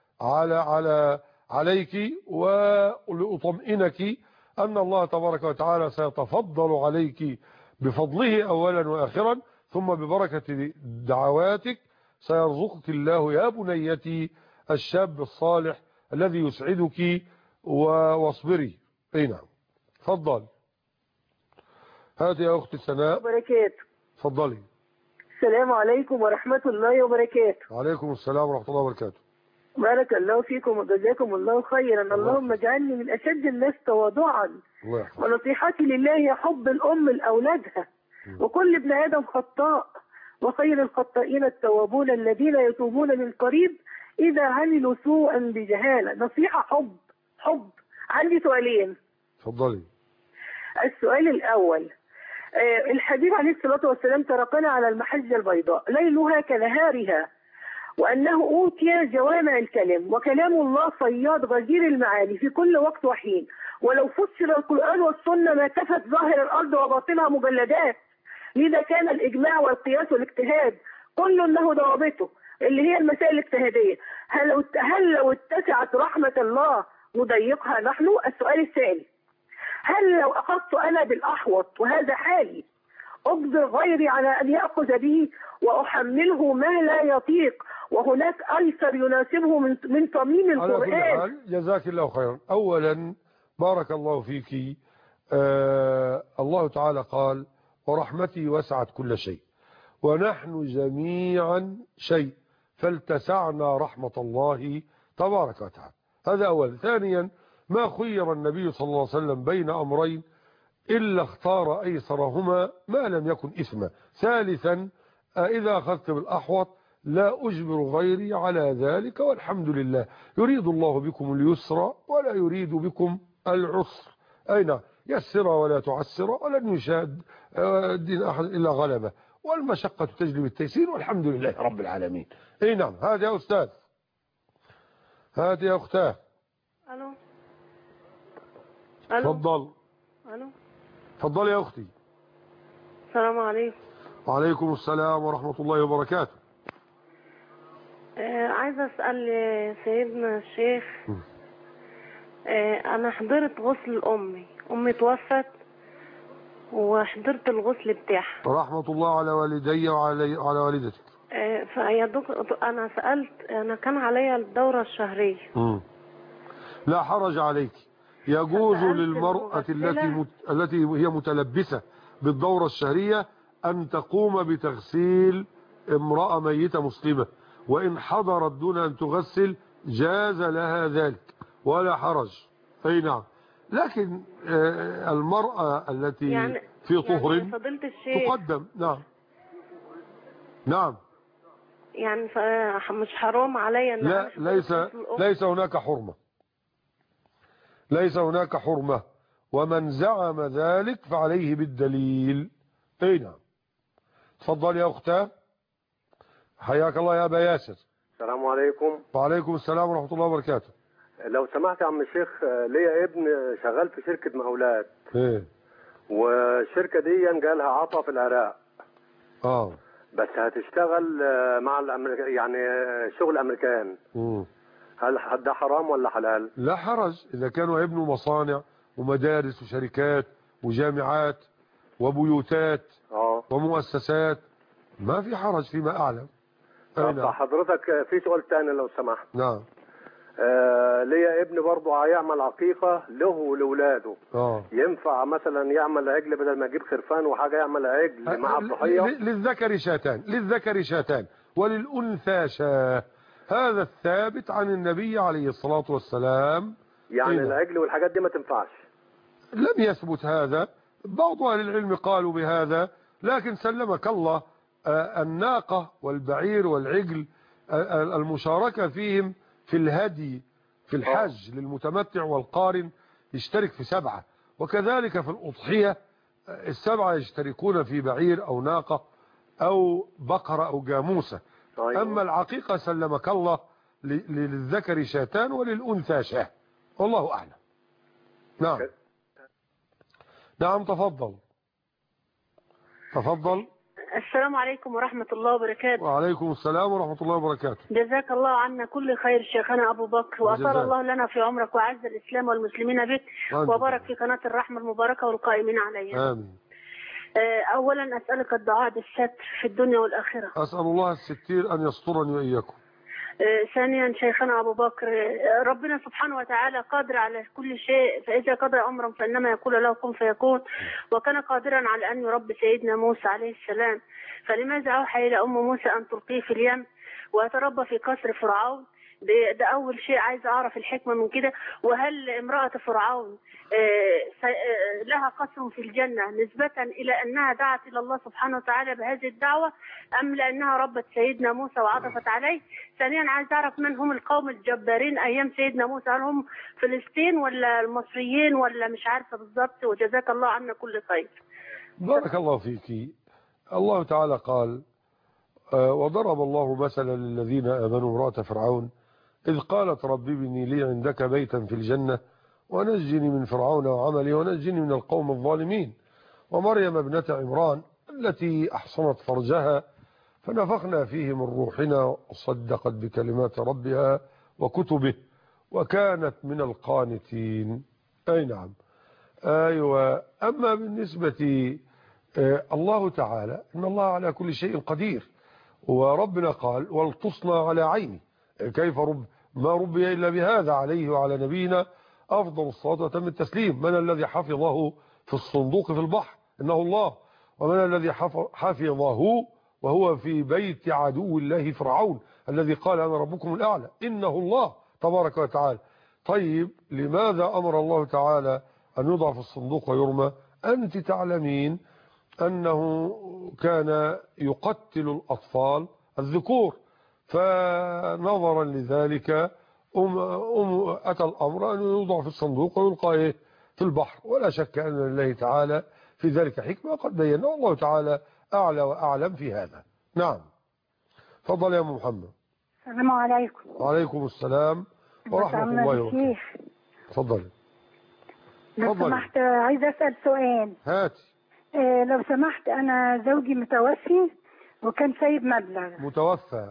عليك ولأطمئنك أن الله تبارك وتعالى سيتفضل عليك بفضله أولا وآخرا، ثم ببركة دعواتك سيرزقك الله يا بنيتي الشاب الصالح الذي يسعدك. واصبري. اي نعم. تفضل. هاتي يا اختي سناء. وبركاته. تفضلي. السلام عليكم ورحمة الله وبركاته. وعليكم السلام ورحمة الله وبركاته. بارك الله فيكم وجزاكم الله خيرا. اللهم اجعلني من أشد الناس تواضعا. ونصيحتي لله هي حب الأم لأولادها. وكل ابن آدم خطاء وخير الخطائين التوابون الذين يتوبون من قريب إذا عملوا سوءا بجهالة. نصيحة حب. عندي سؤالين. تفضلي. السؤال الأول، الحبيب عليه الصلاة والسلام تركنا على المحجة البيضاء ليلها كنهارها، وأنه أوتي جوامع الكلم، وكلام الله صياد غزير المعاني في كل وقت وحين، ولو فسر القرآن والسنة ما كفت ظاهر الأرض وباطنها مجلدات. لذا كان الإجماع والقياس والاجتهاد كل له ضوابطه اللي هي المسائل الاجتهادية. هل لو اتسعت رحمة الله نضيقها نحن؟ السؤال الثاني، هل لو أخذت أنا بالأحوط وهذا حالي أجبر غيري على أن يأخذ به وأحمله ما لا يطيق، وهناك أيسر يناسبه من صميم القرآن؟ على كل حال جزاك الله خيرا. أولا بارك الله فيك. الله تعالى قال ورحمتي وسعت كل شيء ونحن جميعا شيء فلتسعنا رحمة الله تبارك وتعالى. هذا أولا. ثانيا ما خير النبي صلى الله عليه وسلم بين أمرين إلا اختار أيسرهما ما لم يكن إثما. ثالثا إذا أخذت بالأحوط لا أجبر غيري على ذلك، والحمد لله. يريد الله بكم اليسر ولا يريد بكم العسر. أين يسر ولا تعسر ولن يشاد الدين أحد إلا غلبه، والمشقة تجلب التيسير والحمد لله رب العالمين. أي نعم. هذا يا أستاذ. هذا يا أختاه. الو. تفضل. الو. تفضل يا أختي. السلام عليكم. وعليكم السلام ورحمة الله وبركاته. عايزة أسأل سيدنا الشيخ. أنا حضرت غسل أمي توفت، وحضرت الغسل بتاعها. رحمة الله على والدي وعلى والدتك. فيا دكتور أنا سألت، أنا كان عليا الدورة الشهرية. لا حرج عليك، يجوز للمرأة التي هي متلبسة بالدورة الشهرية أن تقوم بتغسيل امرأة ميتة مسلمة، وإن حضرت دون أن تغسل جاز لها ذلك ولا حرج. أي نعم، لكن المرأة التي يعني في طهر فضيلة الشيخ تقدم. نعم نعم. يعني مش حرام عليا ان لا، ليس هناك حرمة، ليس هناك حرمة، ومن زعم ذلك فعليه بالدليل. اي نعم. تفضل يا اختاه. حياك الله يا ابا ياسر. السلام عليكم. وعليكم السلام ورحمة الله وبركاته. لو سمحت يا عم الشيخ، ليا ابن شغال في شركة مقاولات. ايه. والشركة دي جالها عطا في العراق. بس هتشتغل مع يعني شغل امريكان. هل ده حرام ولا حلال؟ لا حرج، اذا كانوا يبنوا مصانع ومدارس وشركات وجامعات وبيوتات ومؤسسات ما في حرج فيما اعلم. طب حضرتك في سؤال تاني لو سمحت. نعم. ليا ابن برضه هيعمل عقيقة له ولولاده. ينفع مثلا يعمل عجل بدل ما يجيب خرفان وحاجة، يعمل عجل مع الضحية؟ للذكر شاتان، للذكر شاتان وللأنثى شاة، هذا الثابت عن النبي عليه الصلاة والسلام. يعني العجل والحاجات دي ما تنفعش؟ لم يثبت هذا، بعض أهل العلم قالوا بهذا، لكن سلمك الله الناقة والبعير والعجل المشاركة فيهم في الهدي في الحج للمتمتع والقارن يشترك في 7، وكذلك في الأضحية 7 يشتركون في بعير أو ناقة أو بقرة أو جاموسة. أما العقيقة سلمك الله للذكر شاتان وللأنثى شاه، والله أعلم. نعم نعم. تفضل تفضل. السلام عليكم ورحمة الله وبركاته. وعليكم السلام ورحمة الله وبركاته. جزاك الله عنا كل خير شيخنا أبو بكر، وأطال الله لنا في عمرك وعز الإسلام والمسلمين بك، وبارك في قناة الرحمة المباركة والقائمين عليها. آمين. أولا أسألك الدعاء بالستر في الدنيا والآخرة. أسأل الله الستير أن يسترني وإياكم. ثانيا شيخنا أبو بكر، ربنا سبحانه وتعالى قادر على كل شيء، فإذا قضى أمرا فإنما يقول له كن فيكون، وكان قادرا على أن يربي سيدنا موسى عليه السلام، فلماذا أوحى إلى أم موسى أن تلقيه في اليم ويتربى في قصر فرعون؟ ده أول شيء عايز أعرف الحكمة من كده. وهل امرأة فرعون لها قصر في الجنة نسبة إلى أنها دعت إلى الله سبحانه وتعالى بهذه الدعوة، أم لأنها ربت سيدنا موسى وعطفت عليه؟ ثانيا عايز أعرف من هم القوم الجبارين أيام سيدنا موسى، هل هم فلسطين ولا المصريين ولا مش عارفة بالضبط؟ وجزاك الله عنا كل خير. بارك الله فيك. الله تعالى قال وضرب الله مثلا للذين آمنوا امرأة فرعون إذ قالت رب ابني لي عندك بيتا في الجنة ونجني من فرعون وعمله ونجني من القوم الظالمين، ومريم ابنة عمران التي أحصنت فرجها فنفخنا فيه من روحنا وصدقت بكلمات ربها وكتبه وكانت من القانتين. أي نعم. أيوة. أما بالنسبة الله تعالى إن الله على كل شيء قدير، وربنا قال ولتصنع على عيني، كيف ما ربي إلا بهذا عليه وعلى نبينا أفضل الصلاة وتم التسليم. من الذي حفظه في الصندوق في البحر؟ إنه الله. ومن الذي حفظه وهو في بيت عدو الله فرعون الذي قال أنا ربكم الأعلى؟ إنه الله تبارك وتعالى. طيب لماذا أمر الله تعالى أن يوضع في الصندوق ويرمى؟ أنت تعلمين أنه كان يقتل الأطفال الذكور، فنظرا لذلك أتى الأمر أن يوضع في الصندوق ويلقى في البحر، ولا شك أن لله تعالى في ذلك حكمة قد بينا، والله تعالى أعلى وأعلم في هذا. نعم. فضل يا محمد. السلام عليكم. وعليكم السلام ورحمة الله وبركاته. تفضل. لو سمحت عايز أسأل سؤال. هاتي. لو سمحت أنا زوجي متوفي وكان سايب مبلغ. متوفى.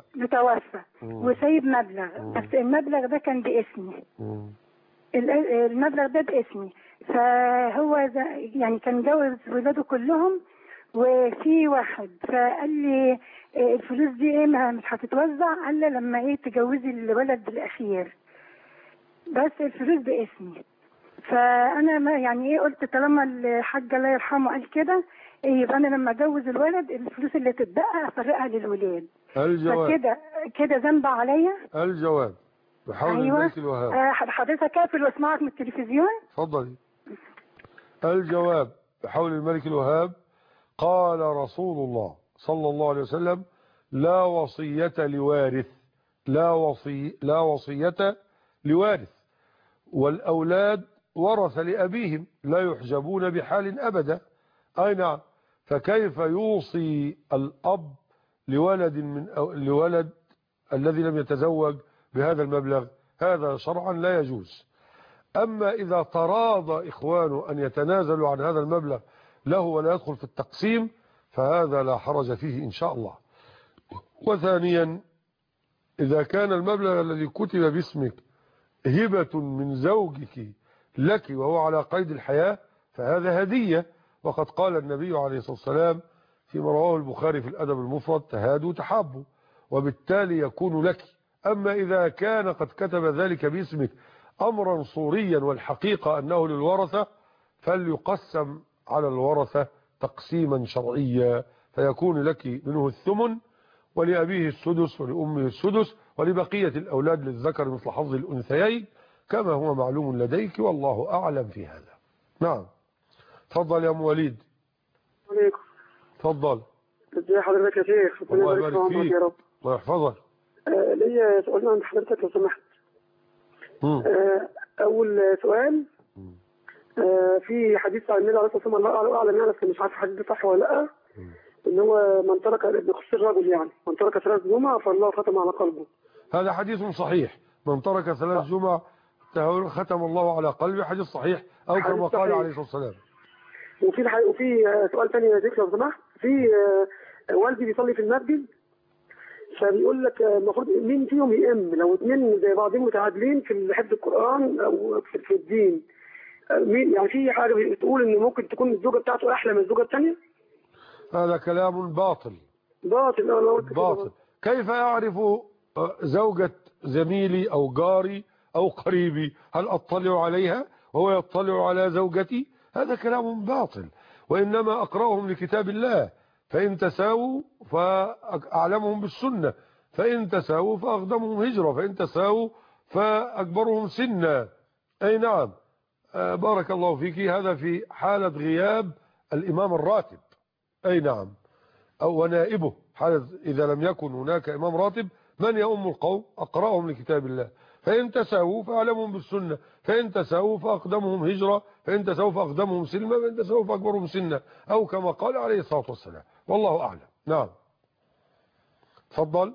وسايب مبلغ، بس المبلغ ده كان باسمي. المبلغ ده باسمي، فهو يعني كان جوز ولاده كلهم وفي واحد، فقال لي الفلوس دي ايه مش هتتوزع الا لما ايه تجوزي الولد الاخير، بس الفلوس باسمي. فانا ما يعني ايه قلت طالما الحاج الله يرحمه قال كده يبقى انا لما اجوز الولد الفلوس اللي تتبقى افرقها للولاد. الجواب فكده ذنب عليا. الجواب بحول الملك الوهاب. حضرتك قافل واسمعك من التلفزيون. اتفضلي. الجواب بحول الملك الوهاب. قال رسول الله صلى الله عليه وسلم: لا وصية لوارث، لا وصية لوارث، والأولاد ورث لأبيهم لا يحجبون بحال أبدا. أي نعم. فكيف يوصي الأب لولد الذي لم يتزوج بهذا المبلغ؟ هذا شرعا لا يجوز. أما إذا تراضى إخوانه أن يتنازلوا عن هذا المبلغ له ولا يدخل في التقسيم فهذا لا حرج فيه إن شاء الله. وثانيا، إذا كان المبلغ الذي كتب باسمك هبة من زوجك لك وهو على قيد الحياة فهذا هدية، وقد قال النبي عليه الصلاة والسلام فيما رواه البخاري في الأدب المفرد: تهادوا تحابوا، وبالتالي يكون لك. أما إذا كان قد كتب ذلك باسمك أمرا صوريا والحقيقة أنه للورثة فليقسم على الورثة تقسيما شرعيا، فيكون لك منه الثمن ولأبيه السدس ولأمه السدس ولبقية الأولاد للذكر مثل حظ الأنثيين كما هو معلوم لديك، والله أعلم في هذا. نعم. تفضل يا أم وليد. عليكم. تفضل. ازي حضرتك يا شيخ؟ الله يبارك فيك يا رب. الله يحفظك. ليا سؤال عند حضرتك لو سمحت. أول سؤال، في حديث عن النبي عليه الصلاة والسلام الله أعلم يعني، بس مش عارف الحديث ده صح ولا لأ، إن هو من ترك بخصوص الرجل يعني من ترك 3 جمع فالله ختم على قلبه. هذا حديث صحيح. من ترك 3 جمع ختم الله على قلبه، حديث صحيح أو كما قال عليه الصلاة والسلام. وفي سؤال ثاني يا شيخ لو سمحت. في والدي بيصلي في المسجد، فبيقول لك المفروض مين فيهم يئم لو 2 زي بعضهم متعادلين في حفظ القرآن أو في الدين؟ مين يعني؟ في حاجة بتقول إن ممكن تكون الزوجة بتاعته أحلى من الزوجة الثانية؟ هذا كلام باطل. باطل. كيف أعرف زوجة زميلي أو جاري أو قريبي؟ هل أطلع عليها وهو يطلع على زوجتي؟ هذا كلام باطل. وإنما أقرأهم لكتاب الله، فإن تساووا فأعلمهم بالسنة، فإن تساووا فأقدمهم هجرة، فإن تساووا فأكبرهم سنا. أي نعم. بارك الله فيك. هذا في حالة غياب الإمام الراتب. أي نعم. أو نائبه، حالة إذا لم يكن هناك إمام راتب من يؤم القوم أقرأهم لكتاب الله، فإن تساووا فأعلمهم بالسنة، فإن تساووا فأقدمهم هجرة، فإن تساووا فأقدمهم سلمة، فإن تساووا فأكبرهم سنة، أو كما قال عليه الصلاة والسلام. والله أعلم. نعم. تفضل.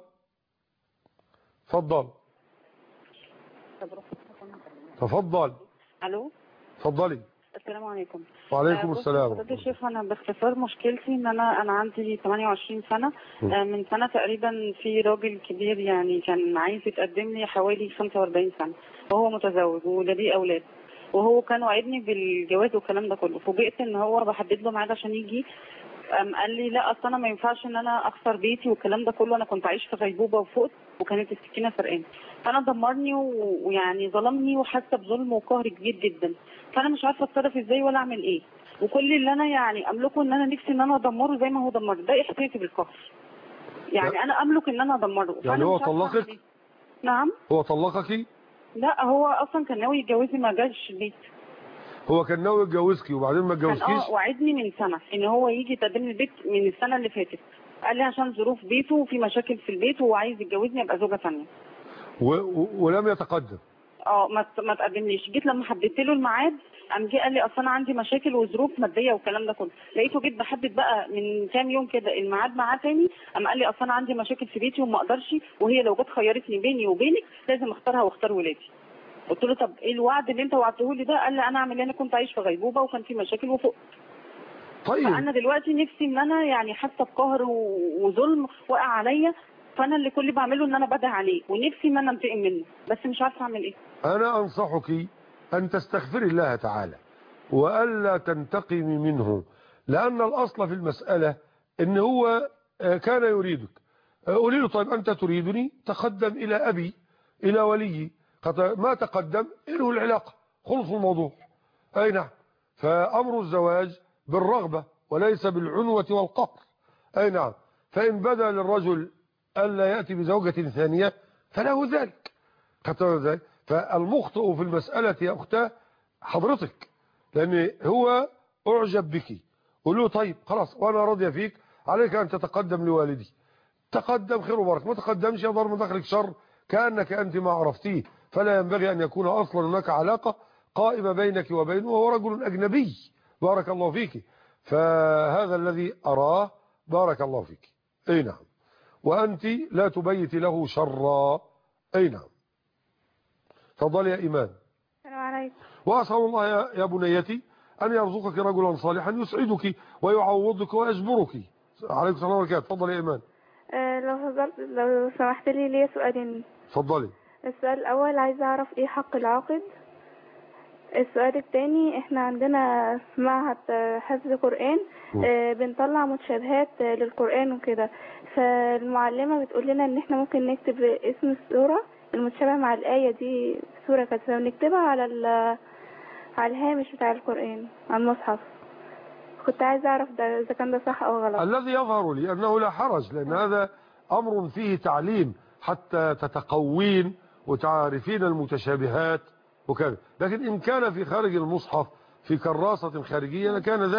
الو. تفضلي. السلام عليكم. وعليكم السلام. فضيلة الشيخ، انا باختصار مشكلتي ان انا عندي 28 سنه. من سنه تقريبا في راجل كبير يعني كان عايز يتقدم لي حوالي 45 سنه، وهو متزوج ولديه اولاد، وهو كان وعدني بالجواز والكلام ده كله. فوجئت ان هو بحدد له ميعاد عشان يجي، قال لي لا اصل انا ما ينفعش ان انا اخسر بيتي والكلام ده كله، انا كنت عايش في غيبوبه وفقت وكانت السكينه سرقاني، فانا دمرني ويعني ظلمني وحاسه بظلم وقهر كبير جدا. فانا مش عارفه اتصرف ازاي ولا اعمل ايه، وكل اللي انا يعني املكه ان انا نفسي ان انا ادمره زي ما هو دمرني. ده احساسي بالقهر يعني. انا املك ان انا ادمره. يعني هو طلقك؟ نعم. هو طلقك؟ لا، هو اصلا كان ناوي يتجوزني ما جاش البيت. هو كان ناوي يتجوزكي وبعدين ما اتجوزكيش؟ كان وعدني من سنه ان هو يجي يتقدم لي البيت من السنه اللي فاتت، قال لي عشان ظروف بيته وفي مشاكل في البيت وهو عايز يتجوزني ابقى زوجه ثانيه. ولم يتقدم؟ ما تقدمليش. جيت لما حددت له الميعاد قام جه قال لي اصل انا عندي مشاكل وظروف ماديه والكلام ده كله. لقيته جيت بحدد بقى من كام يوم كده الميعاد معاه تاني، قام قال لي اصل انا عندي مشاكل في بيتي وما اقدرش، وهي لو جت خيرتني بيني وبينك لازم اختارها واختار ولادي. قلت له طب ايه الوعد اللي انت وعدته لي ده؟ قال لي انا اعمل ايه، انا كنت عايش في غيبوبه وكان في مشاكل وفقت. طيب. فانا دلوقتي نفسي ان انا يعني حاسه بقهر وظلم واقع عليا، فانا اللي كل اللي بعمله ان انا بدعي عليه ونفسي ان انا انتقم منه، بس مش عارفه اعمل ايه. انا انصحك ان تستغفري الله تعالى وألا تنتقمي منه، لأن الأصل في المسألة إن هو كان يريدك. قولي له طيب أنت تريدني، تقدم إلى أبي إلى ولي، ما تقدم إنه العلاقة خلص الموضوع. أي نعم. فأمر الزواج بالرغبة وليس بالعنوة والقهر. أي نعم. فإن بدا للرجل ألا يأتي بزوجة ثانية فله ذلك. فالمخطئ في المسألة يا أختاه حضرتك، لأن هو أعجب بك. قول له طيب خلاص وأنا راضية فيك، عليك أن تتقدم لوالدي. تقدم خير وبركة، ما تقدمش يضر من داخلك شر، كأنك أنت ما عرفتيه. فلا ينبغي أن يكون أصلا هناك علاقة قائمة بينك وبينه، وهو رجل أجنبي. بارك الله فيك. فهذا الذي أراه. بارك الله فيك. أي نعم. وأنت لا تبيت له شرا. أي نعم. تفضل يا إيمان. السلام عليكم. وأسأل الله يا بنيتي أن يرزقك رجلا صالحا يسعدك ويعوضك ويجبرك. عليكم السلام وبركاته. تفضل يا إيمان. لو سمحت لي سؤالين. تفضلي. السؤال الأول عايزة أعرف إيه حق العاقد. السؤال الثاني إحنا عندنا معهد حفظ قرآن، بنطلع متشابهات للقرآن وكده، فالمعلمة بتقول لنا إن إحنا ممكن نكتب اسم السورة المتشابه مع الآية دي سورة كذا ونكتبها على الهامش بتاع القرآن على المصحف. كنت عايزة أعرف ده إذا كان ده صح أو غلط. الذي يظهر لي أنه لا حرج، لأن هذا أمر فيه تعليم حتى تتقوين وتعرفين المتشابهات وكذا. لكن إن كان في خارج المصحف في كراسة خارجية لكان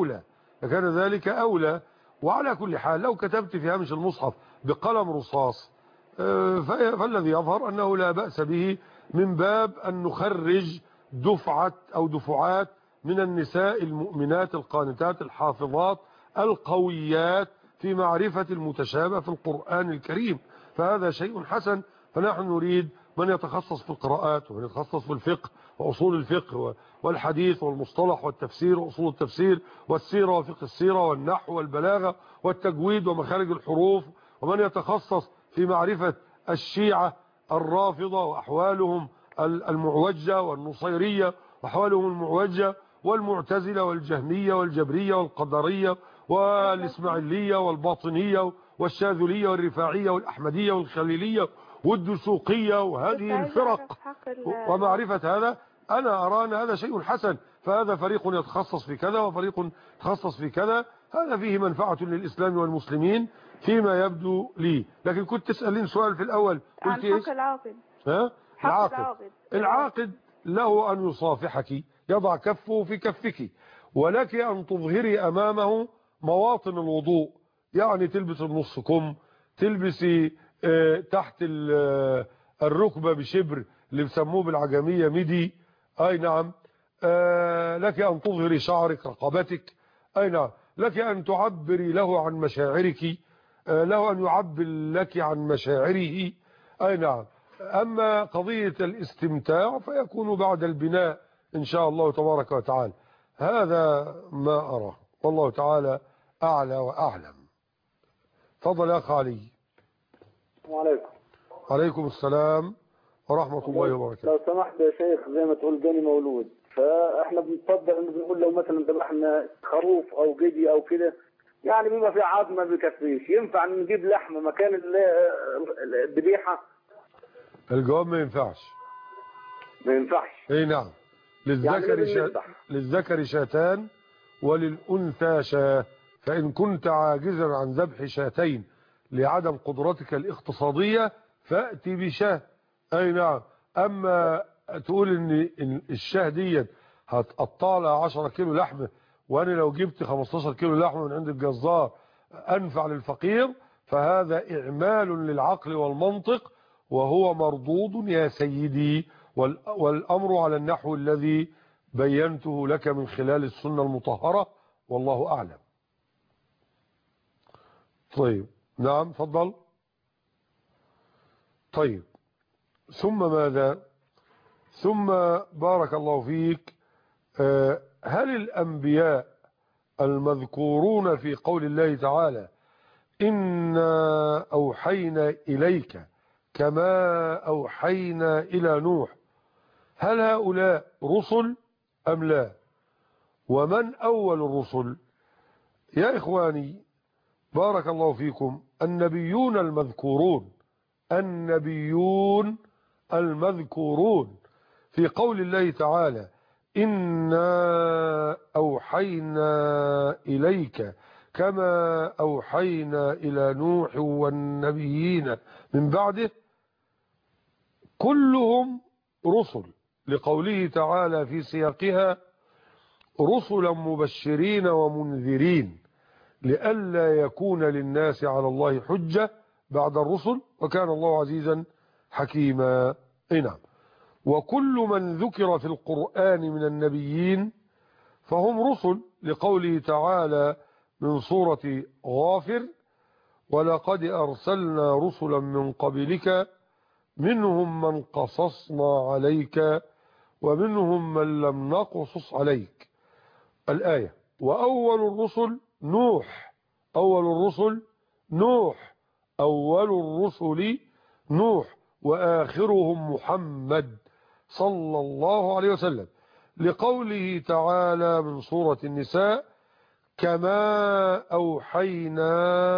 ذلك أولى. وعلى كل حال لو كتبت في هامش المصحف بقلم رصاص فالذي يظهر أنه لا بأس به، من باب أن نخرج دفعة أو دفعات من النساء المؤمنات القانتات الحافظات القويات في معرفة المتشابه في القرآن الكريم. فهذا شيء حسن. فنحن نريد من يتخصص في القراءات ومن يتخصص في الفقه وأصول الفقه والحديث والمصطلح والتفسير وأصول التفسير والسيرة وفقه السيرة والنحو والبلاغة والتجويد ومخارج الحروف، ومن يتخصص في معرفة الشيعة الرافضة وأحوالهم المعوجة والنصيرية وأحوالهم المعوجة والمعتزلة والجهمية والجبرية والقدرية والإسماعيلية والباطنية والشاذلية والرفاعية والأحمدية والخليلية والدسوقية وهذه الفرق ومعرفة هذا. أنا أرى أن هذا شيء حسن. فهذا فريق يتخصص في كذا وفريق يتخصص في كذا. هذا فيه منفعة للإسلام والمسلمين فيما يبدو لي. لكن كنت تسألين سؤال في الأول قلت عن حق العاقد. العاقد له أن يصافحك، يضع كفه في كفك، ولك أن تظهري أمامه مواطن الوضوء، يعني تلبس النص كم، تلبسي تحت الركبة بشبر اللي بسموه بالعجمية ميدي. أي نعم. لك أن تظهري شعرك، رقبتك. أي نعم. لك أن تعبري له عن مشاعرك، له أن يعبر لك عن مشاعره. أي نعم. أما قضية الاستمتاع فيكون بعد البناء إن شاء الله تبارك وتعالى. هذا ما أراه، والله تعالى أعلى وأعلم. تفضل يا أخ علي. السلام عليكم. عليكم السلام ورحمة الله وبركاته. لو سمحت يا شيخ، زي ما تقول جاني مولود، فاحنا بنفضل ان بنقول لو مثلا ذبحنا خروف او جدي او كده، يعني بيبقى في عظم ما بيكفيش، ينفع نجيب لحمه مكان الذبيحه؟ الجواب ما ينفعش. ما ينفعش. اي نعم. للذكر شاتان وللأنثى شاة. فإن كنت عاجزا عن ذبح شاتين لعدم قدرتك الاقتصادية فأتي بشاه. أي نعم. أما تقول إن الشاه دي هتقطع لها 10 كيلو لحمة، وأنا لو جبت 15 كيلو لحمة من عند الجزار أنفع للفقير، فهذا إعمال للعقل والمنطق وهو مردود يا سيدي. والأمر على النحو الذي بينته لك من خلال السنة المطهرة، والله أعلم. طيب نعم فضل. طيب ثم ماذا؟ ثم بارك الله فيك، هل الأنبياء المذكورون في قول الله تعالى إنا أوحينا إليك كما أوحينا إلى نوح، هل هؤلاء رسل أم لا؟ ومن أول الرسل؟ يا إخواني بارك الله فيكم، النبيون المذكورون في قول الله تعالى إنا أوحينا إليك كما أوحينا إلى نوح والنبيين من بعده، كلهم رسل، لقوله تعالى في سياقها رسلا مبشرين ومنذرين لئلا يكون للناس على الله حجة بعد الرسل وكان الله عزيزا حكيما. نعم. وكل من ذكر في القرآن من النبيين فهم رسل، لقوله تعالى من سورة غافر ولقد أرسلنا رسلا من قبلك منهم من قصصنا عليك ومنهم من لم نقصص عليك الآية. وأول الرسل نوح، أول الرسل نوح وآخرهم محمد صلى الله عليه وسلم، لقوله تعالى من سورة النساء كما أوحينا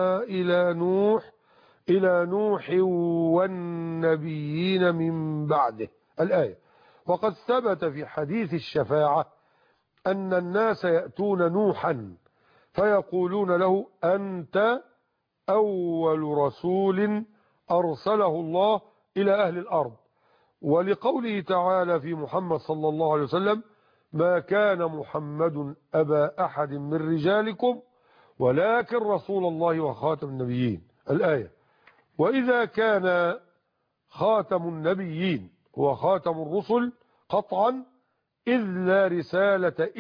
إلى نوح والنبيين من بعده الآية. وقد ثبت في حديث الشفاعة أن الناس يأتون نوحا فيقولون له أنت أول رسول أرسله الله إلى أهل الأرض. ولقوله تعالى في محمد صلى الله عليه وسلم ما كان محمد أبا أحد من رجالكم ولكن رسول الله وخاتم النبيين الآية. وإذا كان خاتم النبيين هو خاتم الرسل قطعا إذ لا رسالة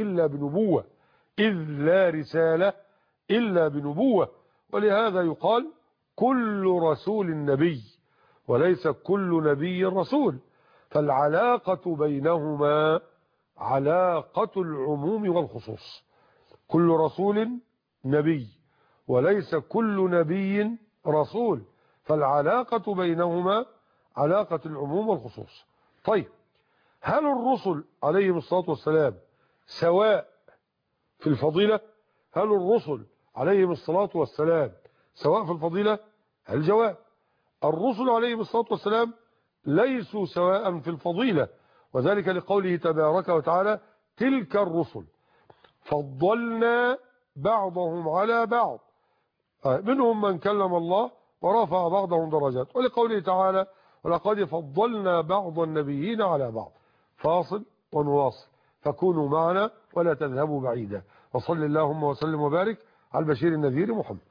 إلا بنبوة، ولهذا يقال كل رسول نبي وليس كل نبي رسول، فالعلاقة بينهما علاقة العموم والخصوص، كل رسول نبي وليس كل نبي رسول، فالعلاقة بينهما علاقة العموم والخصوص. طيب هل الرسل عليهم الصلاة والسلام سواء في الفضيلة؟ هل الرسل عليهم الصلاة والسلام سواء في الفضيلة؟ الجواب الرسل عليهم الصلاة والسلام ليسوا سواء في الفضيلة، وذلك لقوله تبارك وتعالى تلك الرسل فضلنا بعضهم على بعض منهم من كلم الله ورفع بعضهم درجات، ولقوله تعالى ولقد فضلنا بعض النبيين على بعض. فاصل ونواصل فكونوا معنا ولا تذهبوا بعيدا، وصل اللهم وسلم وبارك على البشير النذير محمد.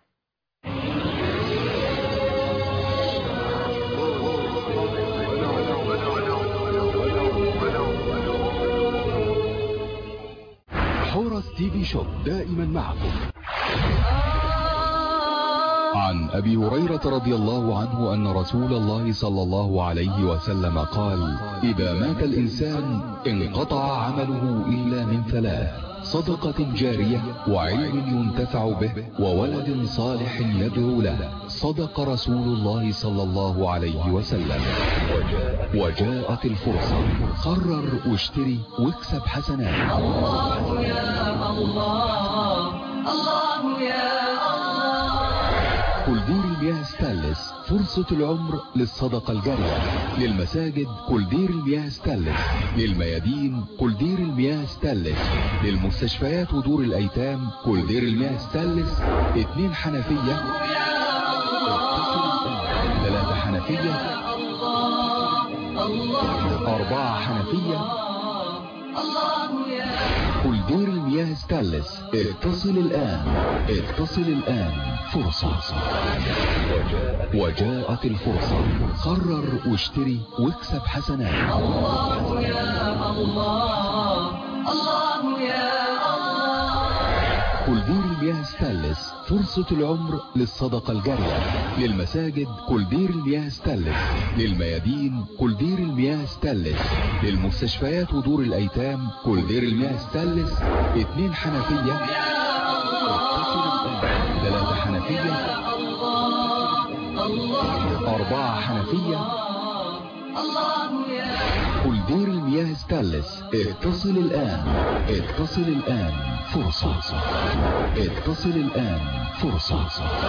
حورس تي في شوب دائما معكم. عن أبي هريرة رضي الله عنه أن رسول الله صلى الله عليه وسلم قال إذا مات الإنسان انقطع عمله إلا من ثلاث: صدقة جارية وعلم ينتفع به وولد صالح يدعو له. صدق رسول الله صلى الله عليه وسلم. وجاءت الفرصة، قرر واشتري واكسب حسنات. الله يا الله، الله يا كولدير المياه ستانلس، فرصة العمر للصدقة الجارية. للمساجد كولدير المياه ستانلس، للميادين كولدير المياه ستانلس، للمستشفيات ودور الأيتام كولدير المياه ستانلس. 2 حنفية، 3 حنفية، 4 حنفية. كولدير المياه ستانلس. اتصل الآن فرصة. وجاءت الفرصة، قرر واشتري واكسب حسنات. الله يا الله، الله يا الله. كولدير المياه ستانلس، فرصة العمر للصدقة الجارية. للمساجد كولدير المياه ستانلس، للميادين كولدير المياه ستانلس، للمستشفيات ودور الأيتام كولدير المياه ستانلس. 2 حنفية، 3 حنفية، 4 حنفية. كولدير المياه مياه ستانلس. اتصل الآن، اتصل الآن، فرصة. اتصل الآن، فرصة.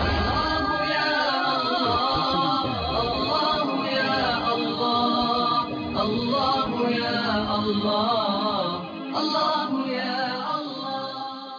الله يا الله، الله يا الله.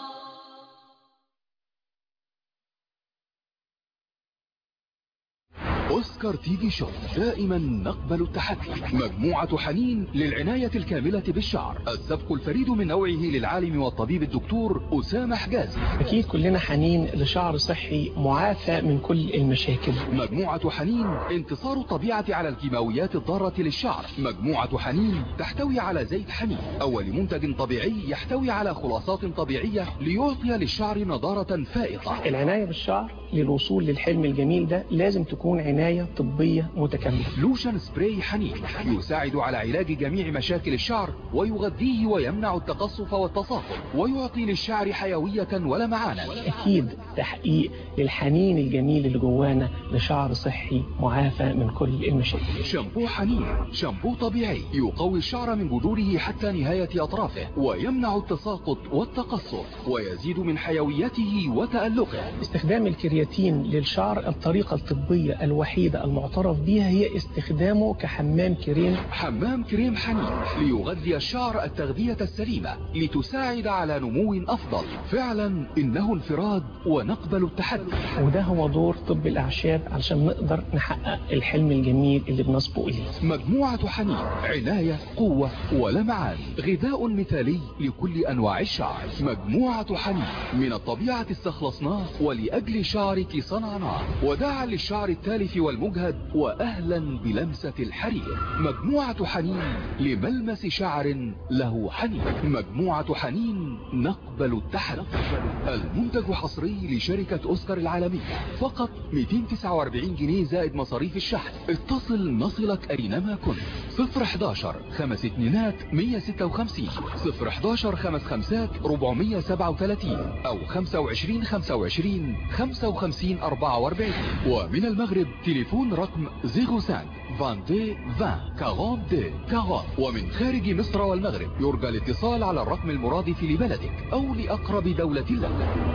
أوسكار تي في شو، دائما نقبل التحدي. مجموعة حنين للعناية الكاملة بالشعر، السبق الفريد من نوعه للعالم والطبيب الدكتور أسامة حجازي. أكيد كلنا حنين لشعر صحي معافى من كل المشاكل. مجموعة حنين انتصار الطبيعة على الكيماويات الضارة للشعر. مجموعة حنين تحتوي على زيت حنين، أول منتج طبيعي يحتوي على خلاصات طبيعية ليعطي للشعر نضارة فائقة. العناية بالشعر للوصول للحلم الجميل ده لازم تكون عناية طبية متكاملة. لوشن سبراي حنين يساعد على علاج جميع مشاكل الشعر ويغذيه ويمنع التقصف والتصاقل ويعطي للشعر حيوية ولمعانا. أكيد تحقيق للحنين الجميل اللي جوانا لشعر صحي معافى من كل المشاكل. شامبو حنين، شامبو طبيعي يقوي الشعر من جذوره حتى نهاية أطرافه ويمنع التساقط والتقصف ويزيد من حيويته وتألقه. استخدام الكرياتين للشعر الطريقة الطبية الوحيدة المعترف بها هي استخدامه كحمام كريم. حمام كريم حنين ليغذي الشعر التغذية السليمة لتساعد على نمو أفضل. فعلا إنه انفراد ونقبل التحدي، وده هو دور طب الأعشاب علشان نقدر نحقق الحلم الجميل اللي بنسبق إليه. مجموعة حنين عناية، قوة ولمعان، غذاء مثالي لكل أنواع الشعر. مجموعة حنين من الطبيعة استخلصناه ولأجل شعرك صنعناه، وداعا للشعر التالف والمجهد وأهلا بلمسة الحرير. مجموعة حنين لملمس شعر له حنين. مجموعة حنين نقبل التحدي. المنتج حصري لشركة أوسكار العالمية، فقط 249 جنيه زائد مصاريف الشحن. اتصل نصلك أينما كنت. 011 5 2 156 011 5 5 437 أو 25 25 55 44. ومن المغرب تليفون رقم 05 22 20 42 40. ومن خارج مصر والمغرب يرجى الاتصال على الرقم المرادف لبلدك أو لأقرب دولة لك.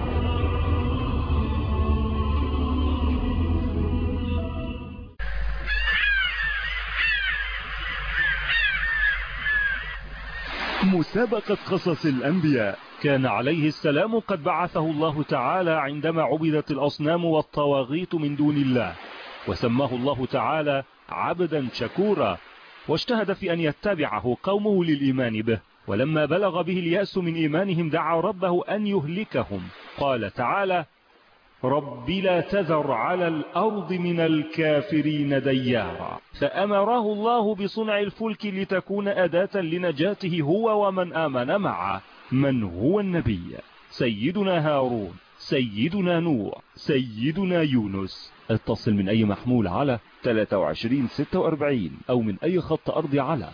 مسابقة قصص الأنبياء. كان عليه السلام قد بعثه الله تعالى عندما عبدت الأصنام والطواغيت من دون الله، وسماه الله تعالى عبدا شكورا، واجتهد في أن يتبعه قومه للإيمان به. ولما بلغ به اليأس من إيمانهم دعا ربه أن يهلكهم. قال تعالى: رب لا تذر على الأرض من الكافرين ديارا. فأمره الله بصنع الفلك لتكون أداة لنجاته هو ومن آمن معه. من هو النبي؟ سيدنا هارون، سيدنا نوح، سيدنا يونس. اتصل من أي محمول على 2346 أو من أي خط أرضي على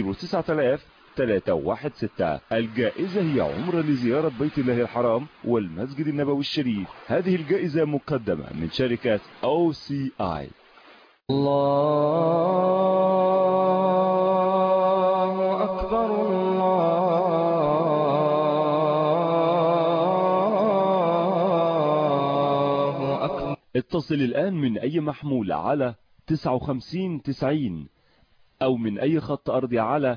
09316. الجائزة هي عمرة لزيارة بيت الله الحرام والمسجد النبوي الشريف. هذه الجائزة مقدمة من شركة OCI. الله أكبر، الله أكبر. اتصل الآن من أي محمول على 59 90 أو من أي خط أرضي على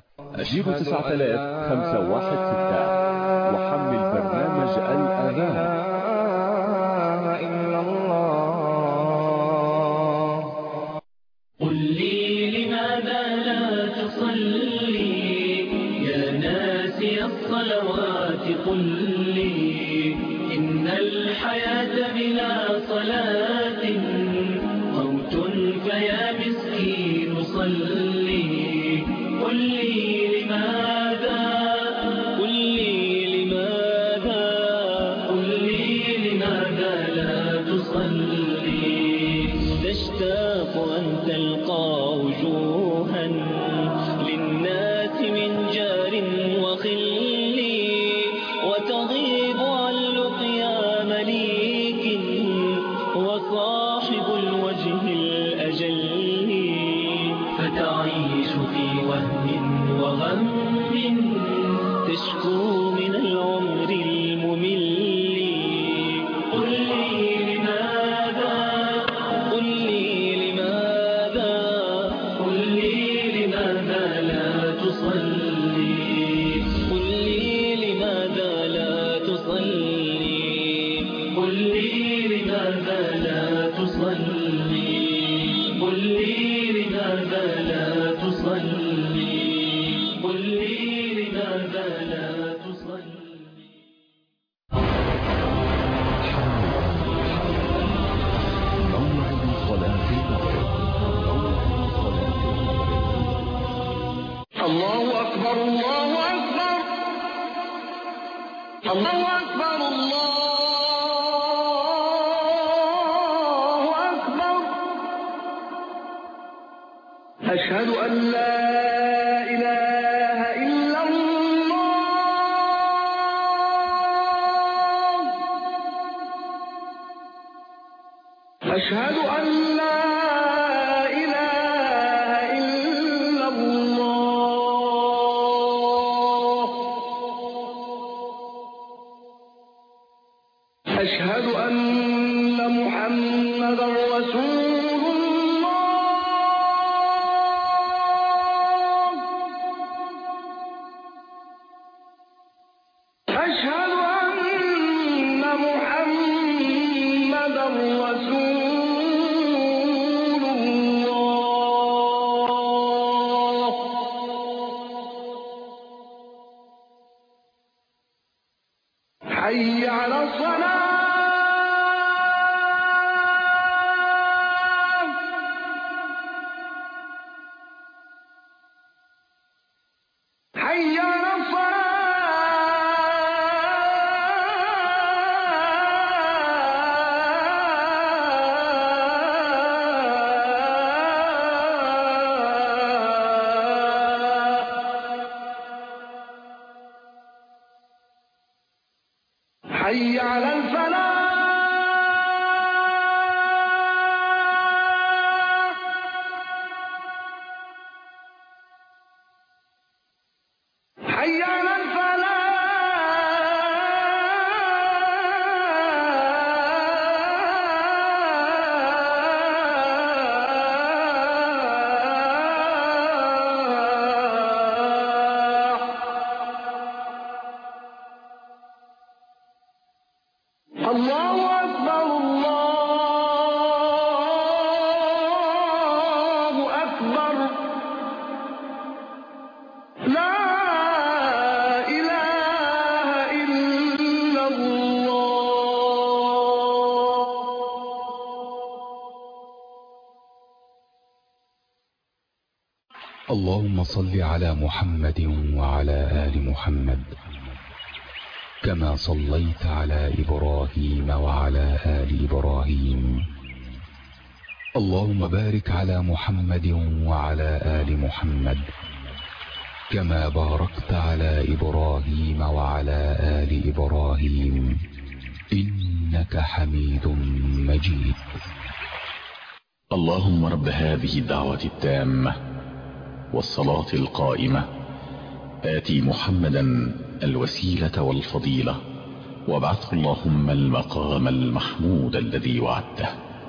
09516 وحمل برنامج الأذان. قل لي لماذا لا تصلي يا ناسي الصلوات؟ قل لي إن الحياة بلا صلاة موت، فيا مسكين صلي. قل لي لماذا، قل لي لماذا، قل لي لماذا لا تصلي؟ تشتاق أن تلقى وجوها للناس من جار وخل، وتغيب عن لقيا مليك وصاحب الوجه الأجل، فتعيش في وهم وغم الله أكبر الله أكبر الله أكبر الله أكبر أشهد أن لا إله إلا الله أشهد أن لا أشهد أن محمدا رسول الله أشهد أن محمدا رسول الله حي على الصلاة حي على حي على الفلاح حي على الله أكبر الله أكبر لا إله إلا الله اللهم صل على محمد وعلى آل محمد كما صليت على إبراهيم وعلى آل إبراهيم اللهم بارك على محمد وعلى آل محمد كما باركت على إبراهيم وعلى آل إبراهيم إنك حميد مجيد. اللهم رب هذه الدعوة التامة والصلاة القائمة آتي محمدا الوسيلة والفضيلة وابعثه اللهم المقام المحمود الذي وعدته.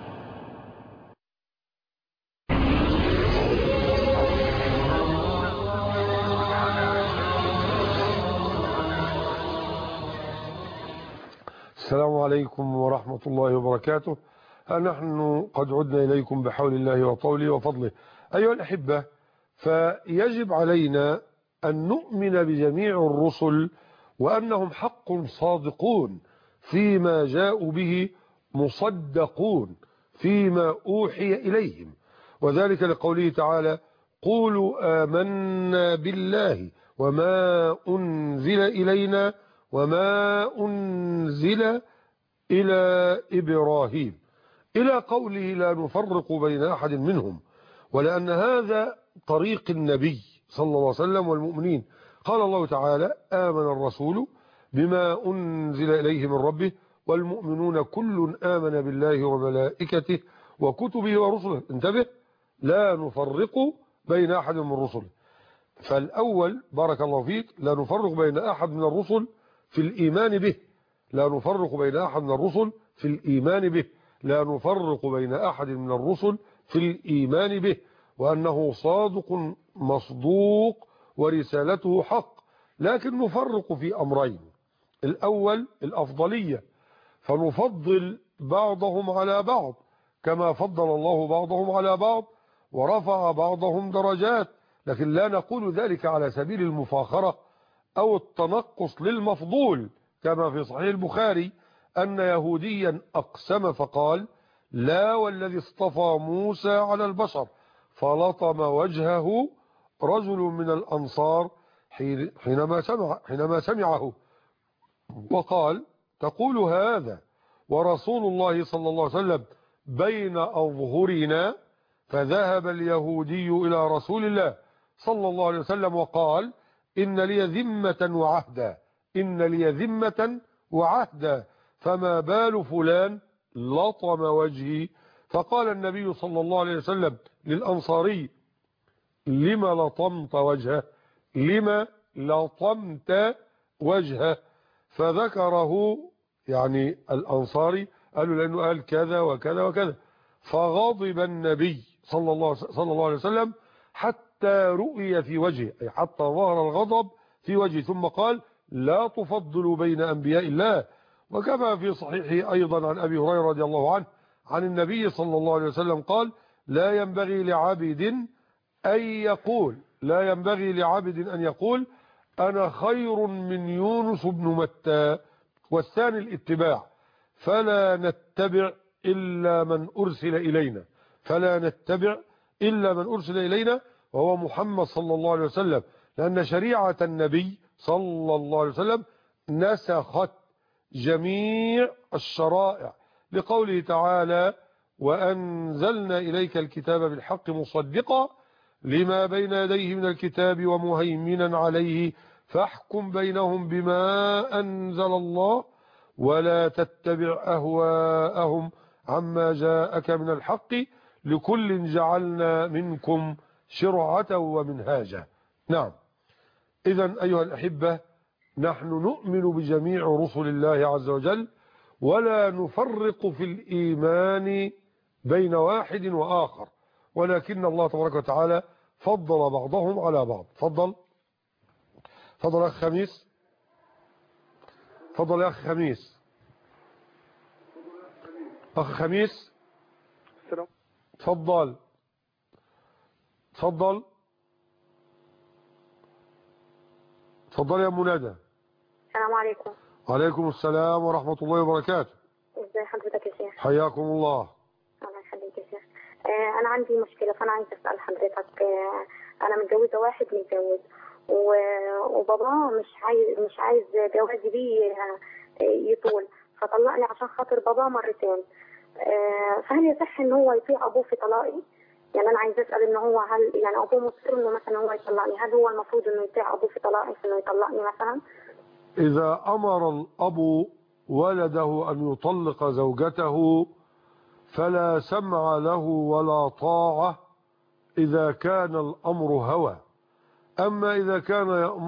السلام عليكم ورحمة الله وبركاته. نحن قد عدنا إليكم بحول الله وطوله وفضله. أيها الأحبة، فيجب علينا أن نؤمن بجميع الرسل وأنهم حق صادقون فيما جاءوا به، مصدقون فيما أوحي إليهم، وذلك لقوله تعالى: قولوا آمنا بالله وما أنزل إلينا وما أنزل إلى إبراهيم، إلى قوله لا نفرق بين أحد منهم، ولأن هذا طريق النبي صلى الله عليه وسلم والمؤمنين. قال الله تعالى: آمن الرسول بما أنزل إليه من ربه والمؤمنون كل آمن بالله وملائكته وكتبه ورسله. انتبه، لا نفرق بين أحد من رسله. فالأول بارك الله فيك، لا نفرق بين أحد من الرسل في الإيمان به، لا نفرق بين أحد من الرسل في الإيمان به، لا نفرق بين أحد من الرسل في الإيمان به، وأنه صادق مصدوق ورسالته حق. لكن نفرق في أمرين: الأول الأفضلية، فنفضل بعضهم على بعض كما فضل الله بعضهم على بعض ورفع بعضهم درجات، لكن لا نقول ذلك على سبيل المفاخرة أو التنقص للمفضول، كما في صحيح البخاري أن يهوديا أقسم فقال: لا والذي اصطفى موسى على البشر، فلطم وجهه رجل من الأنصار حينما سمعه وقال تقول هذا ورسول الله صلى الله عليه وسلم بين أظهرنا؟ فذهب اليهودي إلى رسول الله صلى الله عليه وسلم وقال إن لي ذمة وعهدا، إن لي ذمة وعهدا، فما بال فلان لطم وجهي؟ فقال النبي صلى الله عليه وسلم للأنصاري لما لطمت وجهه؟ لما لطمت وجهه؟ فذكره يعني الأنصاري قالوا لأنه قال كذا وكذا وكذا، فغضب النبي صلى الله عليه وسلم حتى رؤي في وجهه، أي حتى ظهر الغضب في وجهه، ثم قال لا تفضلوا بين أنبياء الله. وكما في صحيحه أيضا عن أبي هريرة رضي الله عنه عن النبي صلى الله عليه وسلم قال لا ينبغي لعبد أن يقول أنا خير من يونس بن متى. والثاني الاتباع، فلا نتبع إلا من أرسل إلينا وهو محمد صلى الله عليه وسلم، لأن شريعة النبي صلى الله عليه وسلم نسخت جميع الشرائع، لقوله تعالى وأنزلنا إليك الكتاب بالحق مصدقا لما بين يديه من الكتاب ومهيمنا عليه فاحكم بينهم بما أنزل الله ولا تتبع أهواءهم عما جاءك من الحق لكل جعلنا منكم شرعة ومنهاجا. نعم، إذن أيها الأحبة نحن نؤمن بجميع رسل الله عز وجل ولا نفرق في الإيمان بين واحد وآخر، ولكن الله تبارك وتعالى فضل بعضهم على بعض. فضل يا أخ خميس، فضل يا أخ خميس، أخ خميس تفضل يا منادى. السلام عليكم. وعليكم السلام ورحمة الله وبركاته. ازي حضرتك يا شيخ؟ حياكم الله. الله يخليك يا شيخ. انا عندي مشكلة، فانا عايزة اسأل حضرتك. انا متجوزة واحد متجوز وباباه مش عايز جوازي بيه يطول، فطلقني عشان خاطر باباه مرتين. فهل يصح ان هو يطيع ابوه في طلاقي؟ يعني انا عايزه اسال ان هو هل يعني ابوه مصر انه مثلا هو يطلقني، هل هو المفروض انه يطيع ابوه في طلاقي انه يطلقني مثلا؟ اذا امر الاب ولده ان يطلق زوجته فلا سمع له ولا طاعه اذا كان الامر هوى. اما اذا كان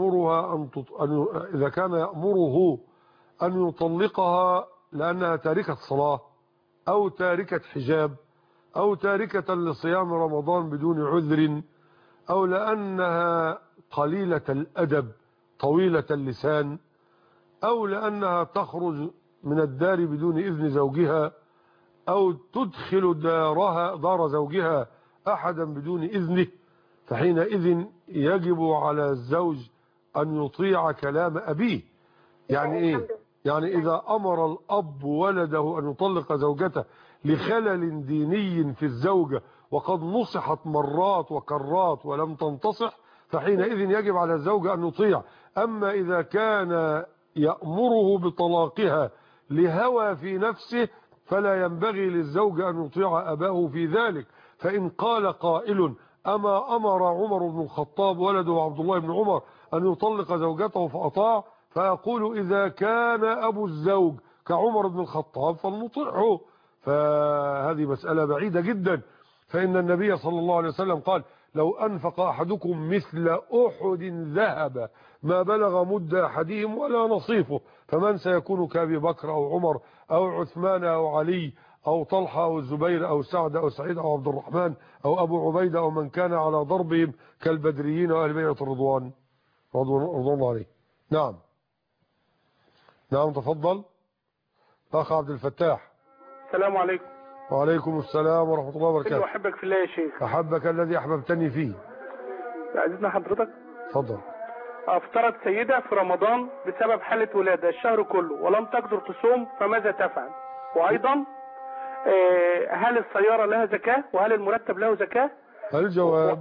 يأمره ان يطلقها لانها تاركة صلاة او تاركة حجاب أو تاركة لصيام رمضان بدون عذر أو لأنها قليلة الأدب طويلة اللسان أو لأنها تخرج من الدار بدون إذن زوجها أو تدخل دار زوجها أحدا بدون إذنه، فحينئذ يجب على الزوج أن يطيع كلام أبيه. يعني إيه؟ يعني إذا أمر الأب ولده أن يطلق زوجته لخلل ديني في الزوجة وقد نصحت مرات وكرات ولم تنتصح، فحينئذ يجب على الزوجة أن يطيع. أما إذا كان يأمره بطلاقها لهوى في نفسه فلا ينبغي للزوجة أن يطيع أباه في ذلك. فإن قال قائل أما أمر عمر بن الخطاب ولده عبد الله بن عمر أن يطلق زوجته فأطاع، فأقول إذا كان أبو الزوج كعمر بن الخطاب فلنطيعه. فهذه مسألة بعيدة جدا، فإن النبي صلى الله عليه وسلم قال لو أنفق أحدكم مثل أحد ذهب ما بلغ مد أحدهم ولا نصيفه، فمن سيكون كأبي بكر أو عمر أو عثمان أو علي أو طلحة أو الزبير أو سعد أو سعيد أو عبد الرحمن أو أبو عبيدة أو من كان على ضربهم كالبدريين وأهل بيعة الرضوان رضوان الله عليه. نعم تفضل أخ عبد الفتاح. السلام عليكم. وعليكم السلام ورحمة الله وبركاته. أحبك في الله يا شيخ. أحبك الذي أحببتني فيه. عزيزنا حضرتك. تفضل. افترض سيدة في رمضان بسبب حالة ولادة الشهر كله ولم تقدر تصوم، فماذا تفعل؟ وأيضا هل السيارة لها زكاة وهل المرتب له زكاة؟ الجواب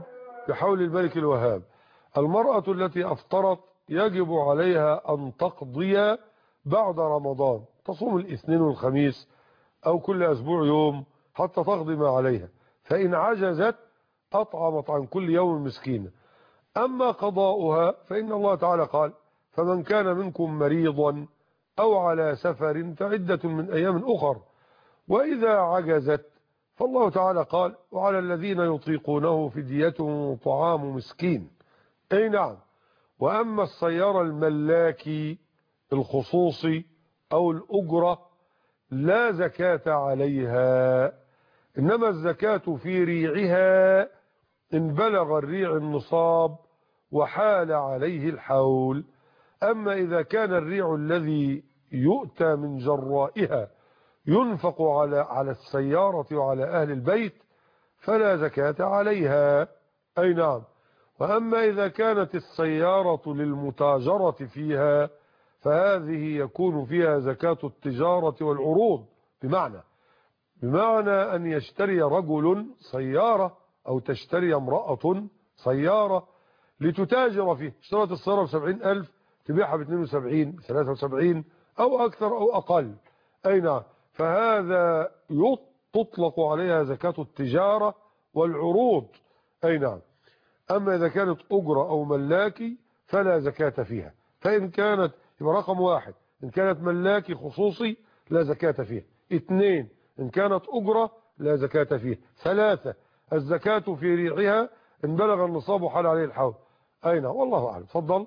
بحول الملك الوهاب. المرأة التي أفطرت يجب عليها أن تقضي بعد رمضان، تصوم الاثنين والخميس أو كل أسبوع يوم حتى تقضي ما عليها، فإن عجزت أطعمت عن كل يوم مسكينة. أما قضاؤها فإن الله تعالى قال: فمن كان منكم مريضا أو على سفر فعدة من أيام أخر. وإذا عجزت فالله تعالى قال: وعلى الذين يطيقونه فدية طعام مسكين. أي نعم. وأما السيارة الملاكي الخصوصي أو الأجرة لا زكاة عليها، إنما الزكاة في ريعها إن بلغ الريع النصاب وحال عليه الحول. أما إذا كان الريع الذي يؤتى من جرائها ينفق على السيارة وعلى أهل البيت فلا زكاة عليها. أي نعم. وأما إذا كانت السيارة للمتاجرة فيها فهذه يكون فيها زكاة التجارة والعروض، بمعنى أن يشتري رجل سيارة أو تشتري امرأة سيارة لتتاجر فيه، اشترت السيارة ب70,000 تبيعها ب72 ب73 أو أكثر أو أقل. أي نعم. فهذا تطلق عليها زكاة التجارة والعروض. أي نعم. أما إذا كانت أجرة أو ملاكي فلا زكاة فيها. فإن كانت، يبقى رقم 1 إن كانت ملاكي خصوصي لا زكاة فيها. 2 إن كانت أجرة لا زكاة فيها. 3 الزكاة في ريعها إن بلغ النصاب وحال عليه الحول. أين والله أعلم. تفضل.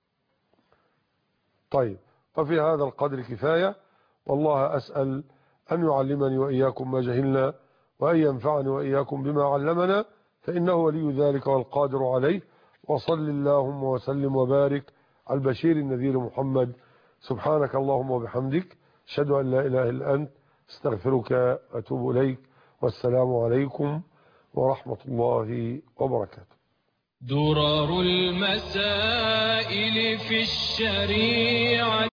طيب، ففي هذا القدر كفاية، والله أسأل أن يعلمني وإياكم ما جهلنا وأن ينفعني وإياكم بما علمنا، فإنه ولي ذلك والقادر عليه. وصل اللهم وسلم وبارك على البشير النذير محمد. سبحانك اللهم وبحمدك، أشهد أن لا إله إلا أنت، استغفرك وأتوب إليك. والسلام عليكم ورحمة الله وبركاته. درر المسائل في الشريعة